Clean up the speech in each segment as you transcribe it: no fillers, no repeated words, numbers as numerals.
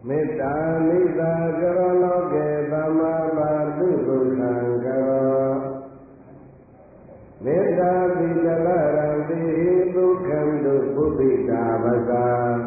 မေတ္တာနိသာကရောလောကေသမ္မာပါတုဒုက္ခံကရောမေတ္တာပိတလရံတိဒုက္ခံတုပုတိတာပဇာ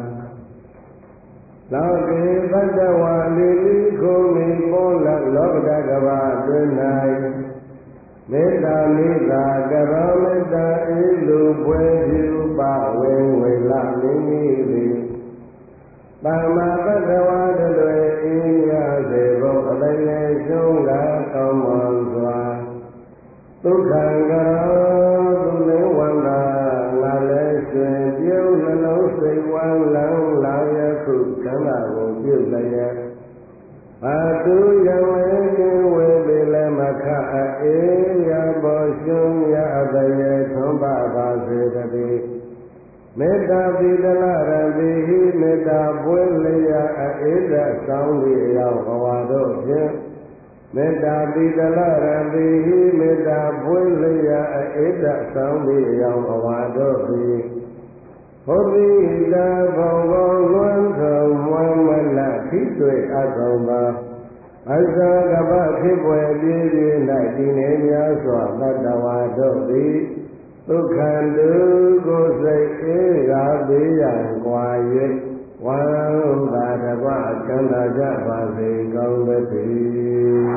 လောကေတတ္တဝါလိလိကိုမိပေါ်လလောကကဘာတွင်၌မေတ္တာနိသာကရောမေတ္တာဤလူပွဲပြုပါဝေဝေလမိမိသည်သမ္မာပတ္တဝါတွေအင်းရစေဖို့အတိုင်းနဲ့ရှုံးကကောင်းမွန်စွာဒုက္ခကရောသူလည်းဝန္တာငါလည်းရွှင်ပြုံးနှလုံးစိတ်ဝမ်းလန်းလာရခုချမ်းသာကိုပြုလျက်ဘာသူယမေကိဝေပိလမခအေယဘောရှုံးရအတရေသွန်ပါပါစေတည်းမေတ္တာပိတလရတိဟိမေတ္တာပွေလျာအေဒဆောင်းလျောဘဝတို့ဖြင့်မေတ္တာပိတလရတိဟိမေတ္တာပွေလျာအေဒဆောင်းလျောဘဝတို့ဖြင့်ဘုဒ္ဓိတာဘုံကောလွန်ထုံမွမ်းမလဖိတွေ့အကောင်ပါအဇာကပဖြစ်ပွယ်ပြည့်ပြည့်၌ဒီနေများစွာတတ္တဝါတို့သည်ဒုက္ခတုကိုယ်စိတ်အေးရာပေးရန်ကွာ၍ဝမ်းသာတကွချမ်းသာကြပါစေကောင်းသတည်း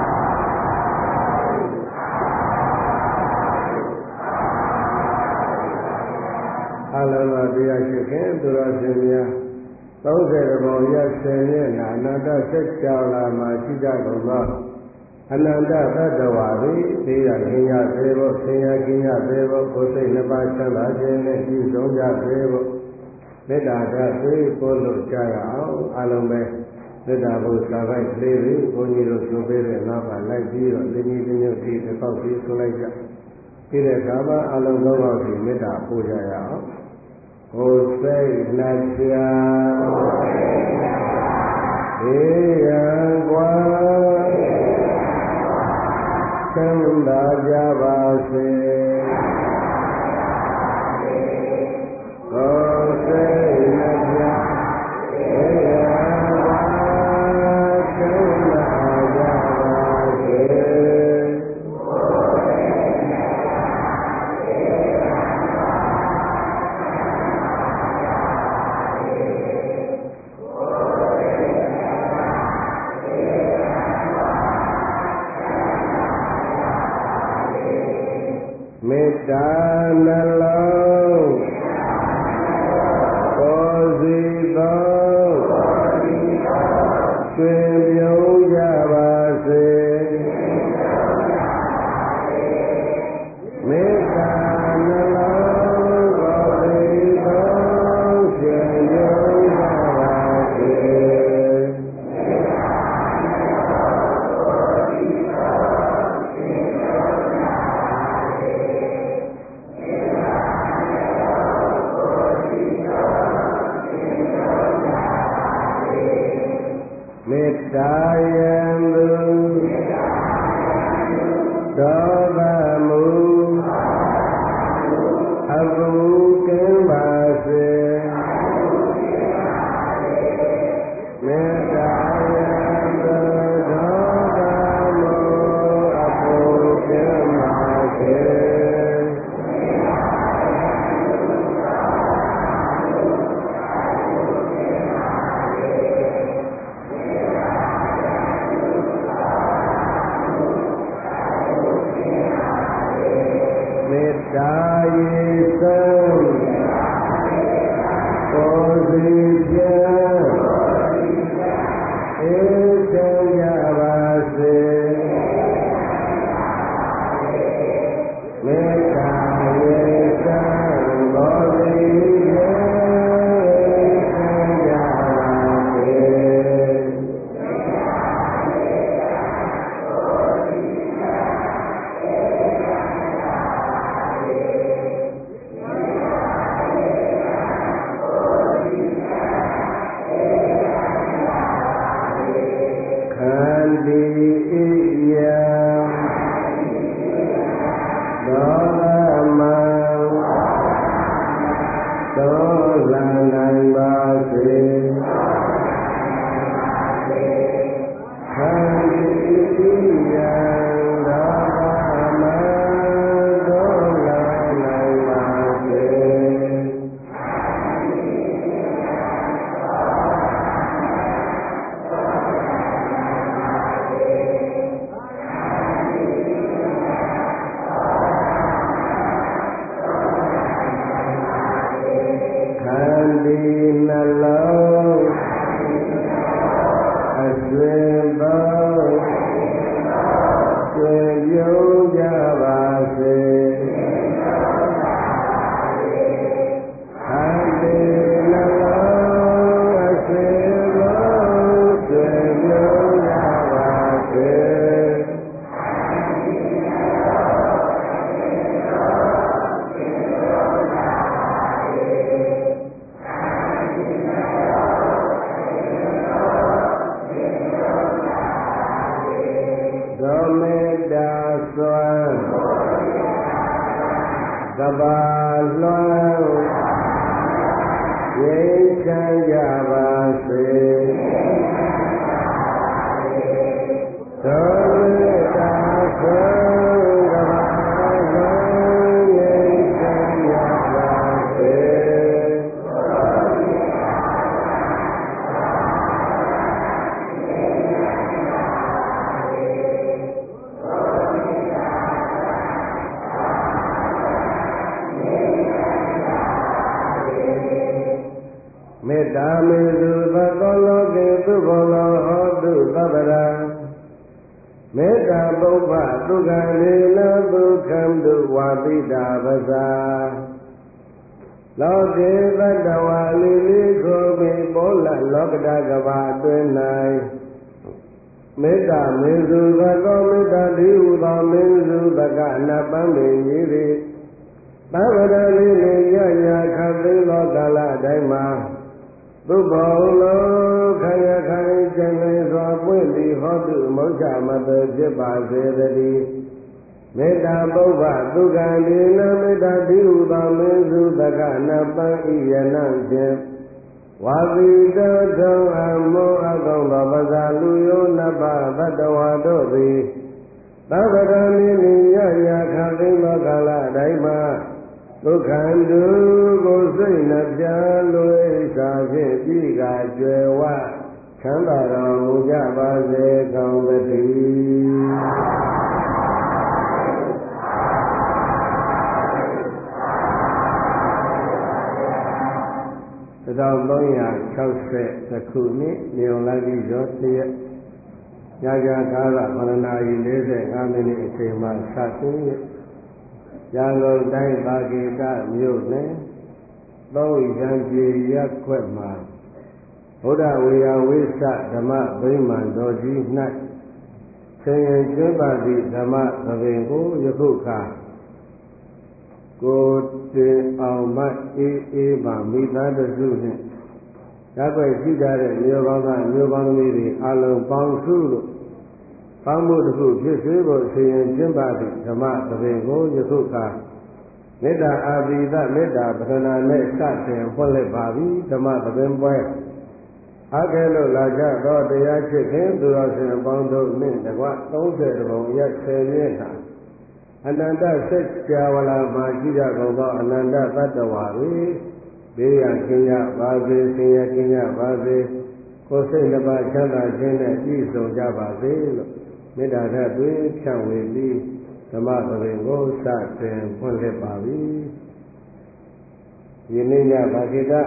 အလုံးစုံတရားရှိခင်သူတော်စင်များ30ဘုံရ10ရက်နာအနန္တစัจ java မှာရှိကြကုန်သောအနန္တသတ္တဝါသည်သိရခင်ရစေဖို့ဆင်ရခင်ရစေဖို့ကိုယ်စိတ်နှစ်ပါးချမ်းသာခြင်းနဲ့ပြည့်စုံကြစေဖို့မေတ္တာဓာတ်သွေးပို့လို့ကြရအောင်အလုံးပဲမေတ္တာဘုရားပိုက်ကလေးတွေဘုန်းကြီးတို့ဆိုပေးတဲ့နောက်ကလိုက်ပြီးတော့တင်းကြီးတင်းညွတ်ပြီးတစ်ခေါက်ပြီးဆိုလိုက်ကြပြီးတဲ့အခါမှာအလုံးစုံတော့ဒီမေတ္တာပို့ကြရအောင်ကိုယ်စိတ်နှစ်ပြာေယံကွာချမ်းသာကြပါစေကိုယ်စိတ်နှစ်ပြာေယံကွာချမ်းသာကြပါစေမေတ္တာနှလုံးကိုယ်စီသောရွှင်ပြုံးကြပါစေမေတ္တာနှလုံးကိုယ်စီသောရွှင်ပြုံးကြပါစေမေတ္တာယံသူဒေါသမူအဘူကင်းပါစေမေတ္တာယံသူဒေါသမူအဘူကင်းပါစေမေတ္တာယေသံကိုယ်စီဖြင့်အေးချမ်းကြပါစေမေတ္တာယေသံကိုယ်စီဖြင့်အေးချမ်းကြပါစေခန္တီဣယံဒေါသမံသောလနိုင်ပါစေယံလောကမှာသောလာနိုင်ပါစေခန္တီနှလုံးအစွင်ပေါင်းကျွေပြုံးကြပါစေခန္တီနှလုံးအစွင်ပေါင်းကျွေပြုံးကြပါစေသောမေတ္တာစွမ်းကဘာလွှမ်းငြိမ်းချမ်းကြပါစေသောမေတ္တာစွမ်းကဘာလွှမ်းငြိမ်းချမ်းကြပါစေမေတ္တာမေစုသကောလောကေသုဘောလောဟောတုသဗ္ဗရာမေတ္တာပုပ္ပဒုက္ခလေနဒုက္ခံတုဝါတိတာပဇာလောကေသတ္တဝါလိလိခောပိပောလလောကတကဘာအတွင်း၌မေတ္တာမေစုသကောမေတ္တာတိဟုသောမေစုသကအနပန်းပင်ကြီးသည်သဗ္ဗရာလိလိညညာခတ်သိသောကာလအတိုင်းမှာသုဘောလောခယခိုင်ကျင်လင်းစွာပွင့်သည်ဟောတုမုစ္ဆမတေဖြစ်ပါစေတည်းမေတ္တာပုဗ္ဗသုကံဒီနမေတ္တာတိဟုသောမင်းစုသကနပံဣယနံဖြင့်ဝါသီတထုံအမောအကောင်သောပဇာလူယောနပသတ္တဝါတို့သည်သဗ္ဗရမိနိယညာခတ်သိသောကာလအတိုင်းမှာဒုက္ခံတုကိုစိတ်နှပြလွေးစာဖြင့်ပြီးကကျွယ်ဝချမ်းသာတော်မူကြပါစေကောင်းသတည်း1360ခုနှစ်နေုံလာကြီးရောတရက်ညကြာကာလ7 နာရီ 45 မိနစ်အချိန်မှစတင်ရရန်ကုန်တိုင်းပါကေတမြို့နယ်သုံးရံပြေရပ်ခွက်မှာဘုရားဝေယဝိသဓမ္မဗိမာန်တော်ကြီး၌ဆင်ရင်ကျွမ်းပါသည့်ဓမ္မသဘင်ကိုယခုခါကိုတင်အောင်မအေးပါမိသားစုနှင့်ရပ်ွက်ရှိကြတဲ့မြို့ကောင်းသားမြို့ကောင်းသမီးတွေအလုံးပေါင်းစုလို့ပေါင်းမှုတစ်ခုဖြစ်စေဖို့ဆင်ရင်ကျင့်ပါသည့်ဓမ္မသဘင်ကိုယခုခါမေတ္တာအာဘိဒမေတ္တာပဒနာနဲ့စတင်ဖွင့်လှစ်ပါပြီဓမ္မသဘင်ပွဲအားကဲလို့လာကြတော့တရားချစ်ခင်သူတော်စင်အပေါင်းတို့နှင့်တကွ30ပုံရက်10ရက်ဟာအနန္တစัจ java လာမှာရှိကြကုန်သောအနန္တသတ္တဝါတွေဘေးရန်ကင်းကြပါစေဆင်းရဲကင်းကြပါစေကိုယ်စိတ်နှပါချမ်းသာခြင်းနဲ့ပြည့်စုံကြပါစေလို့မေတ္တာဓာတ်တွေဖြန့်ဝေပြီးဓမ္မသဘင်ကိုစတင်ဖွင့်လှစ်ပါပြီယနေ့ညဘာကိတ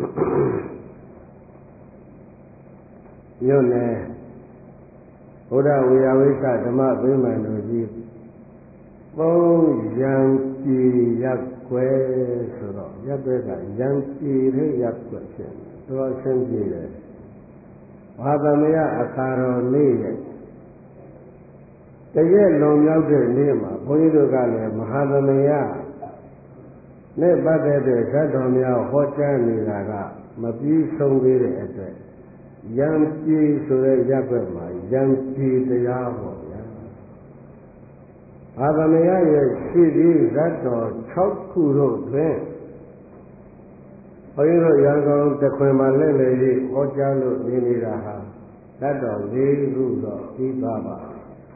မြို့နယ်ဘုရားဝေယဝိသဓမ္မဗိမာန်တော်ကြီးသုံးရံပြည်ရပ်ကွယ်ဆိုတော့ရပ်ကွက်ကရံပြည်တဲ့ရပ်ကွက်ဖြစ်တော်အဆင်းပြေတယ်ဘာသမယအခါတော်နေ့ရဲ့တရက်လွန်မြောက်တဲ့နေ့မှာဘုန်းကြီးတို့ကလည်းမဟာသမယနဲ့ပတ်သက်တဲ့ဇတ်တော်များဟောကြားနေတာကမပြီးဆုံးသေးတဲ့အတွက်ယံပြည်ဆိုတဲ့ရပ်ကွက်မှာယံပြည်တရားပေါ့ဗျာဘာသမယရဲ့ရှိပြီးဇတ်တော်6ခုတို့တွင်ဘုန်းကြီးတို့ရန်ကုန်တခွင်မှာလက်လေဟောကြားလို့နေနေတာဟာဇတ်တော်4ခုတော့ပြီးသွားပါ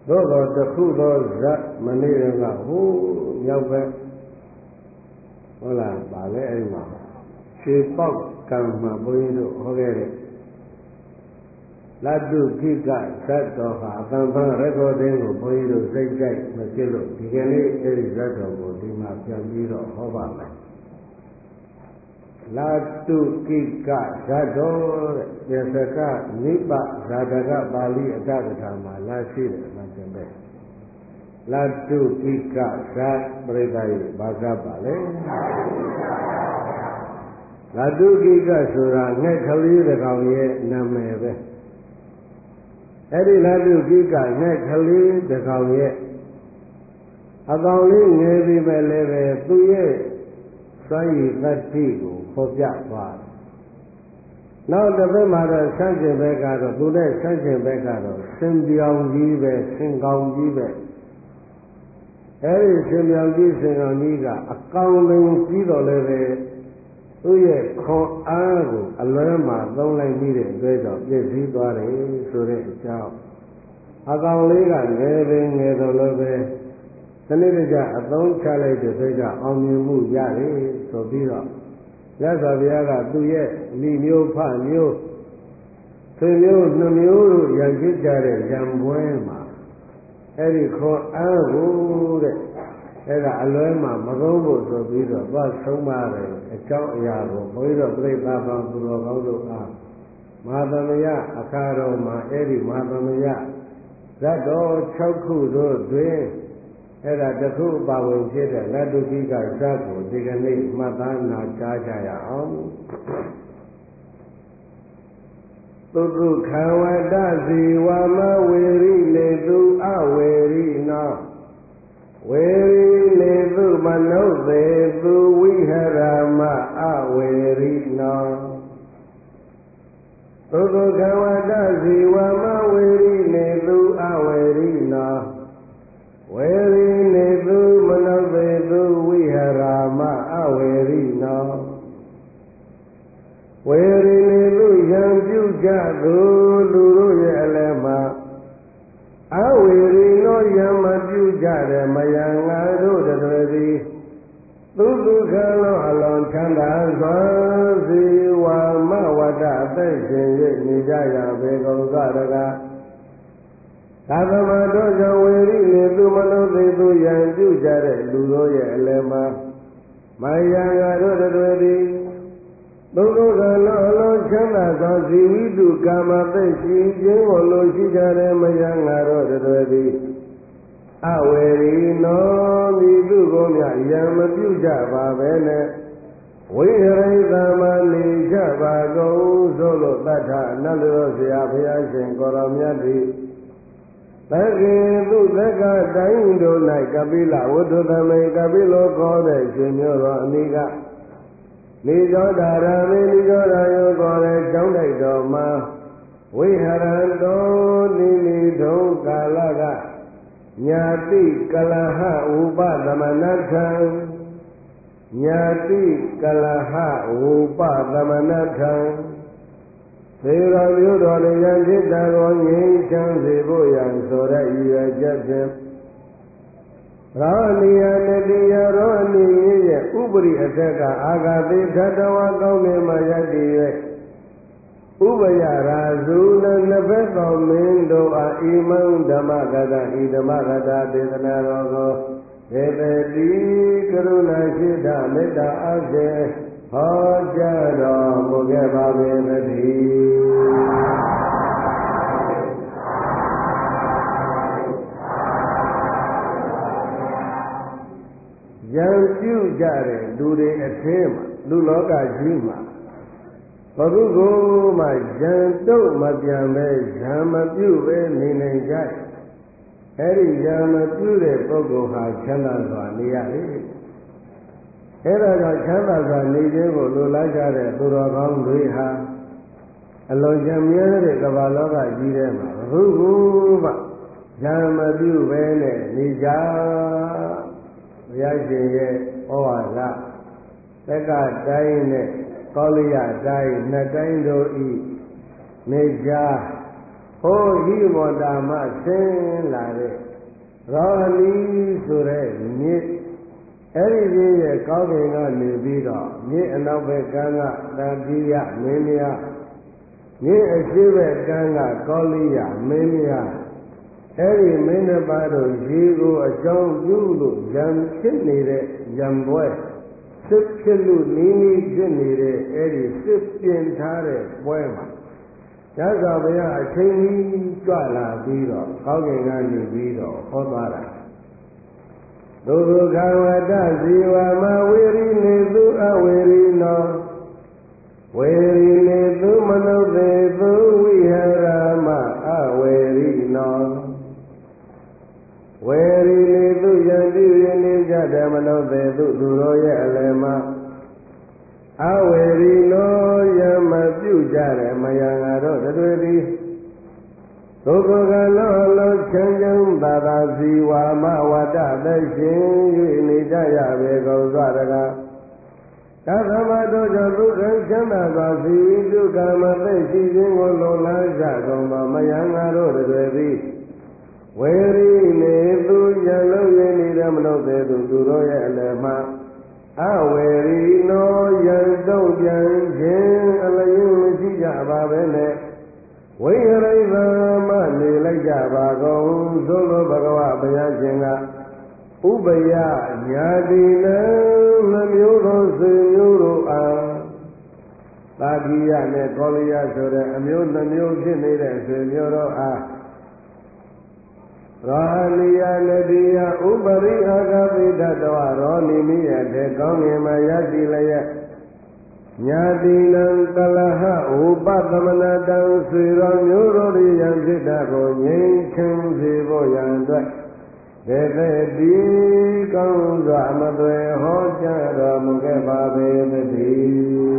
သို့သောတခုသောဇတ်မနေ့ကဟိုးမြောက်ပဲဟုတ်လားပါလေအဲ့ဒီမှာရွှေပေါက်ကံမှာဘုန်းကြီးတို့ဟောခဲ့တဲ့လတ္တုခိကဇတ်တော်ဟာအတန်ဖန်ရက်ကော်ဒင်းကိုဘုန်းကြီးတို့စိတ်ကြိုက်မဖြစ်လို့ဒီကနေ့အဲ့ဒီဇတ်တော်ကိုဒီမှာပြန်ပြီးတော့ဟောပါမယ်လတ္တုကိကဇတ်တော်တဲ့ပြေစကနိပဇာတကပါဠိအတ္တကထာမှာလာရှိတယ်မှတင်ပဲလတ္တုကိကဇတ်ပရိသတ်ရဲ့ဘာသာပါလဲလတ္တုကိကဆိုတာငှက်ကလေးတစ်ကောင်ရဲ့နာမည်ပဲအဲ့ဒီလတ္တုကိကငှက်ကလေးတစ်ကောင်ရဲ့အကောင်လေးငယ်ပြီးပဲလည်းပဲသူရဲ့စွမ်းရည်တတ္တိကိုဖော်ပြသွားတယ်။နောက်တစ်ဘက်မှာတော့ဆန့်ကျင်ဘက်ကတော့သူနဲ့ဆန့်ကျင်ဘက်ကတော့စင်ပြောင်ကြီးပဲစင်ကောင်းကြီးပဲအဲဒီစင်ပြောင်ကြီးစင်ကောင်းကြီးကအကောင်ပင်ကြီးတော်လည်းပဲသူ့ရဲ့ခွန်အားကိုအလွဲမှာသုံးလိုက်ပြီးတဲ့အတွက်ကြောင့်ပြည့်စည်သွားတယ်ဆိုတဲ့အကြောင်းအကောင်လေးကငယ်ပင်ငယ်တော်လည်းပဲစနစ်တကျအသုံးချလိုက်တဲ့အတွက်ကြောင့်အောင်မြင်မှုရတယ်ဆိုပြီးတော့မြတ်စွာဘုရားကသူ့ရဲ့မိမျိုးဖမျိုးဆွေမျိုးနှမျိုးတို့ရံကြည့်ကြတဲ့ရံပွဲမှာအဲ့ဒီခေါ်အားကိုတဲ့အဲ့ဒါအလွဲမှာမကုန်းဖို့ဆိုပြီးတော့သွားဆုံးမတယ်အကြောင်းအရာကိုဘုန်းကြီးတို့ပြိဿဘာသူတော်ကောင်းတို့အားမဟာသမယအခါတော်မှာအဲ့ဒီမဟာသမယဇတ်တော်6ခုတို့တွင်အဲ့ဒါတစ်ခုပါဝင်ဖြစ်တဲ့လတ္တုကိကဇတ်ကိုဒီကနေ့မှတ်သားနာကြားကြရအောင်သုတုခံဝတ္တဇီဝမဝေရိလေသူအဝေရိနောဝေရိလေသူမနုဿေသူဝိဟရမအဝေရိနောသုတုခံဝတ္တဇီဝမဝေရိလေသူအဝေရိနောဝေရိနေသူမနုဿေသူဝိဟရာမအဝေရိနောဝေရိနေသူယံပြုကြသူလူတို့ရဲ့အလယ်မှာအဝေရိနောယံမပြုကြတဲ့မယံငါတို့တည်းသည်သူဒုက္ခလောအလွန်ချမ်းသာစွာဇီဝမဝတ္တအသက်ရှင်၍နေကြရပေကုန်သတကားသာသမတော်ကြောင့်ဝေရိနေသူမနုဿေသူယံပြုကြတဲ့လူတို့ရဲ့အလယ်မှာမယံငါတို့တည်းသည်သုံးလုံးကလောအလုံးချမ်းသာသောဇီဝိတုကာမသိရှိခြင်းကိုလိုရှိကြတဲ့မယံငါတို့တည်းသည်အဝေရိနောမိသူကိုမြယံမပြုကြပါပဲနဲ့ဝိဟရိသမနေကြပါကုန်ဆိုလို့တထနတ်လူဆရာဘုရားရှင်ကိုရောမြတ်သည်သက္ကေသူသက္ကတိုင်းတို့၌ကပိလဝတ္ထုသမိန်ကပိလောခေါ်တဲ့ရှင်မျိုးတော်အမိကနေသောတာရမေနိသောတာယောခေါ်တဲ့ကျောင်းတိုက်တော်မှာဝိဟရံတော်နိမိထုံကာလကညာတိကလဟဥပသမနထံညာတိကလဟဥပသမနထံသေတော်မျိုးတော်လည်းယံဖြစ်တာကိုငြိမ်းချမ်းစေဖို့ရန်ဆိုတဲ့ရည်ရွယ်ချက်ဖြင့်ရောနိယတတိယရောအနိရဲ့ဥပရိအထက်ကအာဂတိထတဝကောင်းနေမှယတ္တိ၍ဥပယရာဇုနှစ်ဘက်တော်မင်းတို့အားဣမံဓမ္မဂတဣဓမ္မဂတဒေသနာတော်ကိုဒေတတိကရုဏာရှိတာမေတ္တာအဖြင့်ဟောကြားတော်မူခဲ့ပါပေသတည်းယံပြုကြတဲ့လူတွေအထင်းမှာလူလောကကြီးမှာဘုသူကိုမှယံတုတ်မပြန်ပဲဇံမပြုပဲနေနိုင်ကြတယ်အဲ့ဒီယံမပြုတဲ့ပုဂ္ဂိုလ်ဟာချမ်းသာစွာနေရလေအဲ့ဒါကြောင့်ချမ်းသာစွာနေခြင်းကိုလိုလားကြတဲ့သူတော်ကောင်းတွေဟာအလွန်ကြံမြဲတဲ့ကမ္ဘာလောကကြီးထဲမှာဘုသူကိုမှဇံမပြုပဲနဲ့နေကြဘုရားရှင်ရဲ့ဩဝါဒသက္ကတိုင်းနဲ့ကောလိယတိုင်းနှစ်တိုင်းတို့ဤနေကြဟိုဟိမောတာမဆင်းလာတဲ့ရောဟဏီဆိုတဲ့မြစ်အဲ့ဒီမြစ်ရဲ့ကောင်းကင်ကနေပြီးတော့မြစ်အနောက်ဘက်ကမ်းကတတိယမင်းမြတ်မြစ်အရှိဘက်ကမ်းကကောလိယမင်းမြတ်အဲ့ဒီမင်းနှစ်ပါးတို့ရေကိုအကြောင်းပြုလို့ရံဖြစ်နေတဲ့ရံပွဲစစ်ဖြစ်လို့နီးနီးဖြစ်နေတဲ့အဲ့ဒီစစ်ပြင်ထားတဲ့ပွဲမှာရသော်ဘုရားအချိန်ကြီးကြွလာပြီးတော့ကောင်းကင်ကနေပြီးတော့ဟောသွားတာဒုက္ခဝတ္တဇီဝမဝေရိနေသူအဝေရိနောဝေရိနေသူမနုဿေသူဝိဟရမအဝေရိနောဝေရိနေသူယံတိရနေကြတယ်မနုဿေသူသူတို့ရဲ့အလယ်မှာအဝေရိနောယမပြုကြတယ်မယံငါတို့တွေသည်ဒုက္ခကလောလောချမ်းချမ်းသာသာစီဝါမဝတ္တသက်ရှင်၍နေကြရပေကုန်စွာတကားသာသမတို့ကြောင့်ဒုက္ခချမ်းသာစွာစီဒုက္ခမသက်ရှိခြင်းကိုလုံလားကြကုန်သောမယံငါတို့တွေသည်ဝေရိနေသူရလုံးရင်းနေတဲ့မလို့သေးသူသူတို့ရဲ့အလယ်မှာအဝေရိနောယံတုံ့ပြန်ခြင်းအလျင်းမရှိကြပါပဲနဲ့ဝိဟရိဗံမနေလိုက်ကြပါကုန်သို့သောဘဂဝါဘုရားရှင်ကဥပယညာတိနံနှမျိုးသောဆွေမျိုးတို့အားသာတိယနဲ့ကောလိယဆိုတဲ့အမျိုးနှမျိုးဖြစ်နေတဲ့ဆွေမျိုးတို့အားရောဟဏိယနတိယဥပရိအာဂပိတတဝရောနိမိယတဲ့ကောင်းငင်မှာရရှိလျက်ညာတိနံကလဟဥပသမနတံဆွေတော်မျိုးတို့ရန်ဖြစ်တာကိုငြိမ်းချမ်းစေဖို့ရန်အတွက်ဒေသေတိကောင်းစွာမသွေဟောကြားတော်မူခဲ့ပါပေသတည်း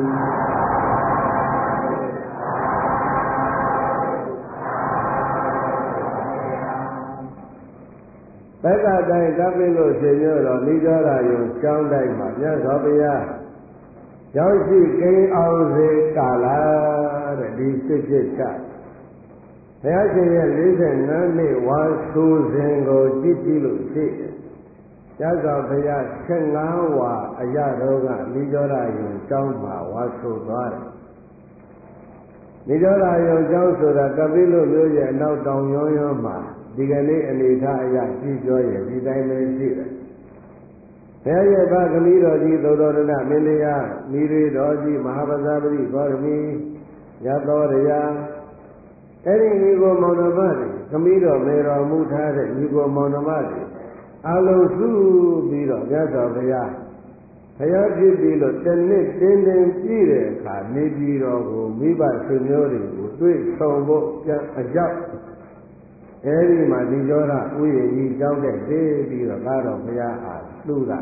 သက္ကတိုင်းကပိလို့ရှင်မျိုးတော်မိကြရာယုံကျောင်းတိုင်းမှာမြတ်စွာဘုရားရောက်ရှိကိန်းအောင်စေကာလာတဲ့ဒီစစ်ဖြစ်ချဘုရားရှင်ရဲ့45နှစ်ဝါဆိုစဉ်ကိုကြည့်ကြည့်လို့ရှိတယ်။မြတ်စွာဘုရား15ဝါအရတော်ကမိကြရာယုံကျောင်းမှာဝါဆိုသွားတယ်။မိကြရာယုံကျောင်းဆိုတာကပိလို့မျိုးရဲ့အနောက်တောင်ရွံ့ရွံ့မှာဒီကနေ့အနေထားအရကြည့်ပြောရင်ဒီတိုင်းပဲရှိတယ်။ဘုရားရဲ့သားသမီးတော်ကြီးသုတော်ရဏမင်းတရားမိရေတော်ကြီးမဟာပဇာပတိဘောရမီရသောရယအဲ့ဒီညီကိုမောင်နှမတွေသမီးတော်မေတော်မူထားတဲ့ညီကိုမောင်နှမတွေအလုံးစုပြီးတော့မြတ်စွာဘုရားဖြစ်ပြီးလို့တနစ်တင်းတင်းပြည့်တဲ့အခါနေပြည်တော်ကိုမိဘဆွေမျိုးတွေကိုတွေ့ဆုံဖို့ပြန်အရောက်အဲဒီမှာဒီကြောရဥယျာဉ်ကြီးကြောက်တဲ့တေးပြီးတော့ကားတော်ဘုရားအားလှူတာ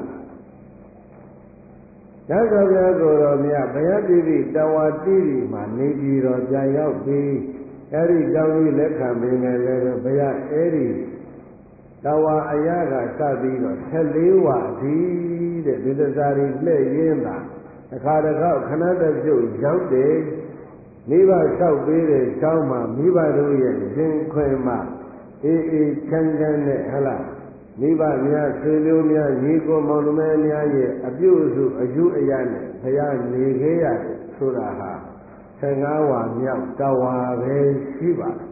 သစ္စာဘုရားကိုယ်တော်မြတ်ဘုရားပြည်ပြီးတဝါတိတိမှာနေပြည်တော်ပြန်ရောက်ပြီးအဲဒီကြောင့်ကြီးလက်ခံပင်လည်းဘုရားအဲဒီတဝါအရာကစပြီးတော့14ဝါဒီတဲ့ဒီသစ္စာတွေလှည့်ရင်းတာအခါတခေါက်ခဏတပြုတ်ရောက်တယ်မိဘလျှောက်ပေးတဲ့ကျောင်းမှာမိဘတို့ရဲ့ရင်ခွင်မှာအေးအေးချမ်းချမ်းနဲ့ဟလားမိဘများဆွေမျိုးများညီကိုမောင်နှမများရဲ့အပြုအစုအယူအယနဲ့ဘုရားနေခဲ့ရတယ်ဆိုတာဟာ15ဝါမြောက်တဝါပဲရှိ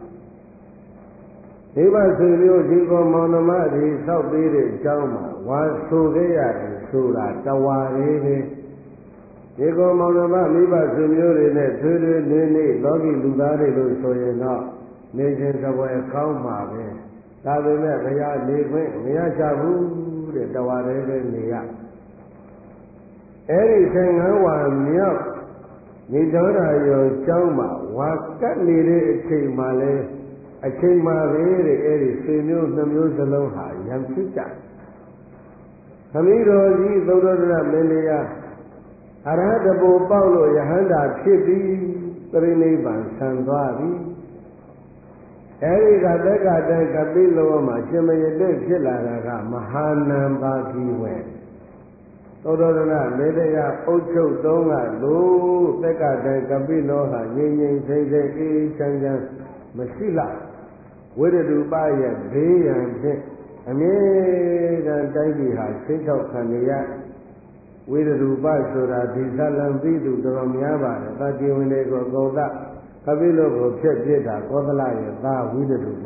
ပါတယ်မိဘဆွေမျိုးညီကိုမောင်နှမတွေစောက်ပေးတဲ့အကြောင်းမှာဝါဆိုခဲ့ရတယ်ဆိုတာတဝါလေးပဲဒီကိုမောင်နှမမိဘဆွေမျိုးတွေနဲ့ထွေထွေနေနေလောကီလူသားတွေလို့ဆိုရင်တော့နေခြင်းသဘောကောင်းမှာပဲဒါပေမဲ့ဘုရားနေခွင့်မရချဘူးတဲ့တဝါလေးပဲနေရအဲ့ဒီ15ဝါမြောက်ညီတော်ရာယောကျောင်းမှာဝါကတ်နေတဲ့အချိန်မှလည်းအချိန်မှပဲတဲ့အဲ့ဒီဆွေမျိုးနှမျိုးစလုံးဟာရံဖြစ်ကြခမည်းတော်ကြီးသုဒ္ဓရမင်းတရားအရဟတဘူပေါက်လို့ယဟန္တာဖြစ်ပြီးပြိနိဗ္ဗာန်ဆံသွားပြီအဲဒီကသက္ကတိုင်းကပိလောမှာရှင်မရတဲ့ဖြစ်လာတာကမဟာနံပါတိဝေသုဒ္ဓရဏမေတ္တရာအုပ်ချုပ်သုံးကလို့သက္ကတိုင်းကပိလောဟာငြိမ်ငြိမ်စိမ့်စိမ့်အေးချမ်းချမ်းမရှိလားဝိရဒုပရဲ့ဘေးရန်ဖြင့်အမြဲတမ်းတိုင်းပြည်ဟာစိတ်ချောက်ခံနေရဝိရဒုပဆိုတာဒီဇလံပြီးသူတော်များပါတယ်တာတိဝင်တွေကိုအကုန်သကပိလုကိုဖျက်ပြစ်တာကောသလရဲ့သားဝိရဒုပ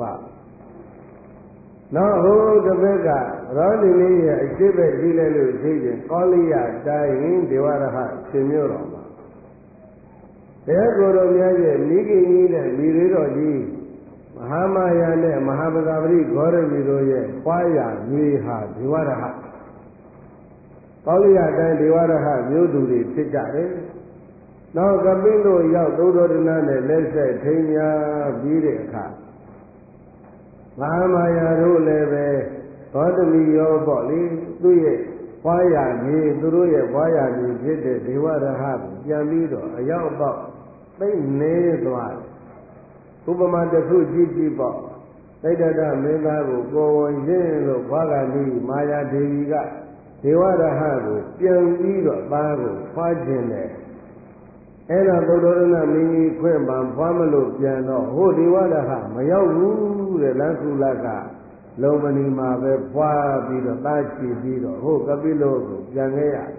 နောက်ဟိုတစ်ဘက်ကရောဒီလေးရဲ့အရှိဘက်ကြီးလဲလို့ရှိရင်ကောလိယတိုင်းဒေဝရဟရှင်မြို့တော်မှာတရားကိုယ်တော်များရဲ့မိခင်ကြီးနဲ့မိလေးတော်ကြီးမဟာမာယာနဲ့မဟာပဇာပတိဂေါရမီတို့ရဲ့ပွားရမြေဟာဒေဝရဟကောလိယတိုင်းဒေဝရဟမြို့သူတွေဖြစ်ကြတယ်နောက်ကပိလို့ရောက်သုဒ္ဓရဏနဲ့လက်ဆက်ထိန်ညာပြီးတဲ့အခါမဟာမာယာတို့လည်းပဲသောတမီရောပေါ့လေသူ့ရဲ့ပွားရမြေသူတို့ရဲ့ပွားရမြေဖြစ်တဲ့ဒေဝရဟကိုပြန်ပြီးတော့အရောက်ပေါက်သိနေသွားတယ်ဥပမာတစ်ခုကြည့်ကြည့်ပေါ့သိတ္တမင်းသားကိုကိုယ်ဝင်ရင်းလို့ဘွားကနီးမာယာဒေဝီကဒေဝရဟကိုပြန်ပြီးတော့သားကိုဖွားခြင်းတယ်အဲ့တော့သုဒ္ဓရဏမင်းကြီးခွင့်ပန်ဖွားမလို့ပြန်တော့ဟိုဒေဝရဟမရောက်ဘူးတဲ့လမ်းကုလကလုံမဏီမှာပဲဖွားပြီးတော့သားချီပြီးတော့ဟိုကပိလုကိုပြန်ခဲ့ရ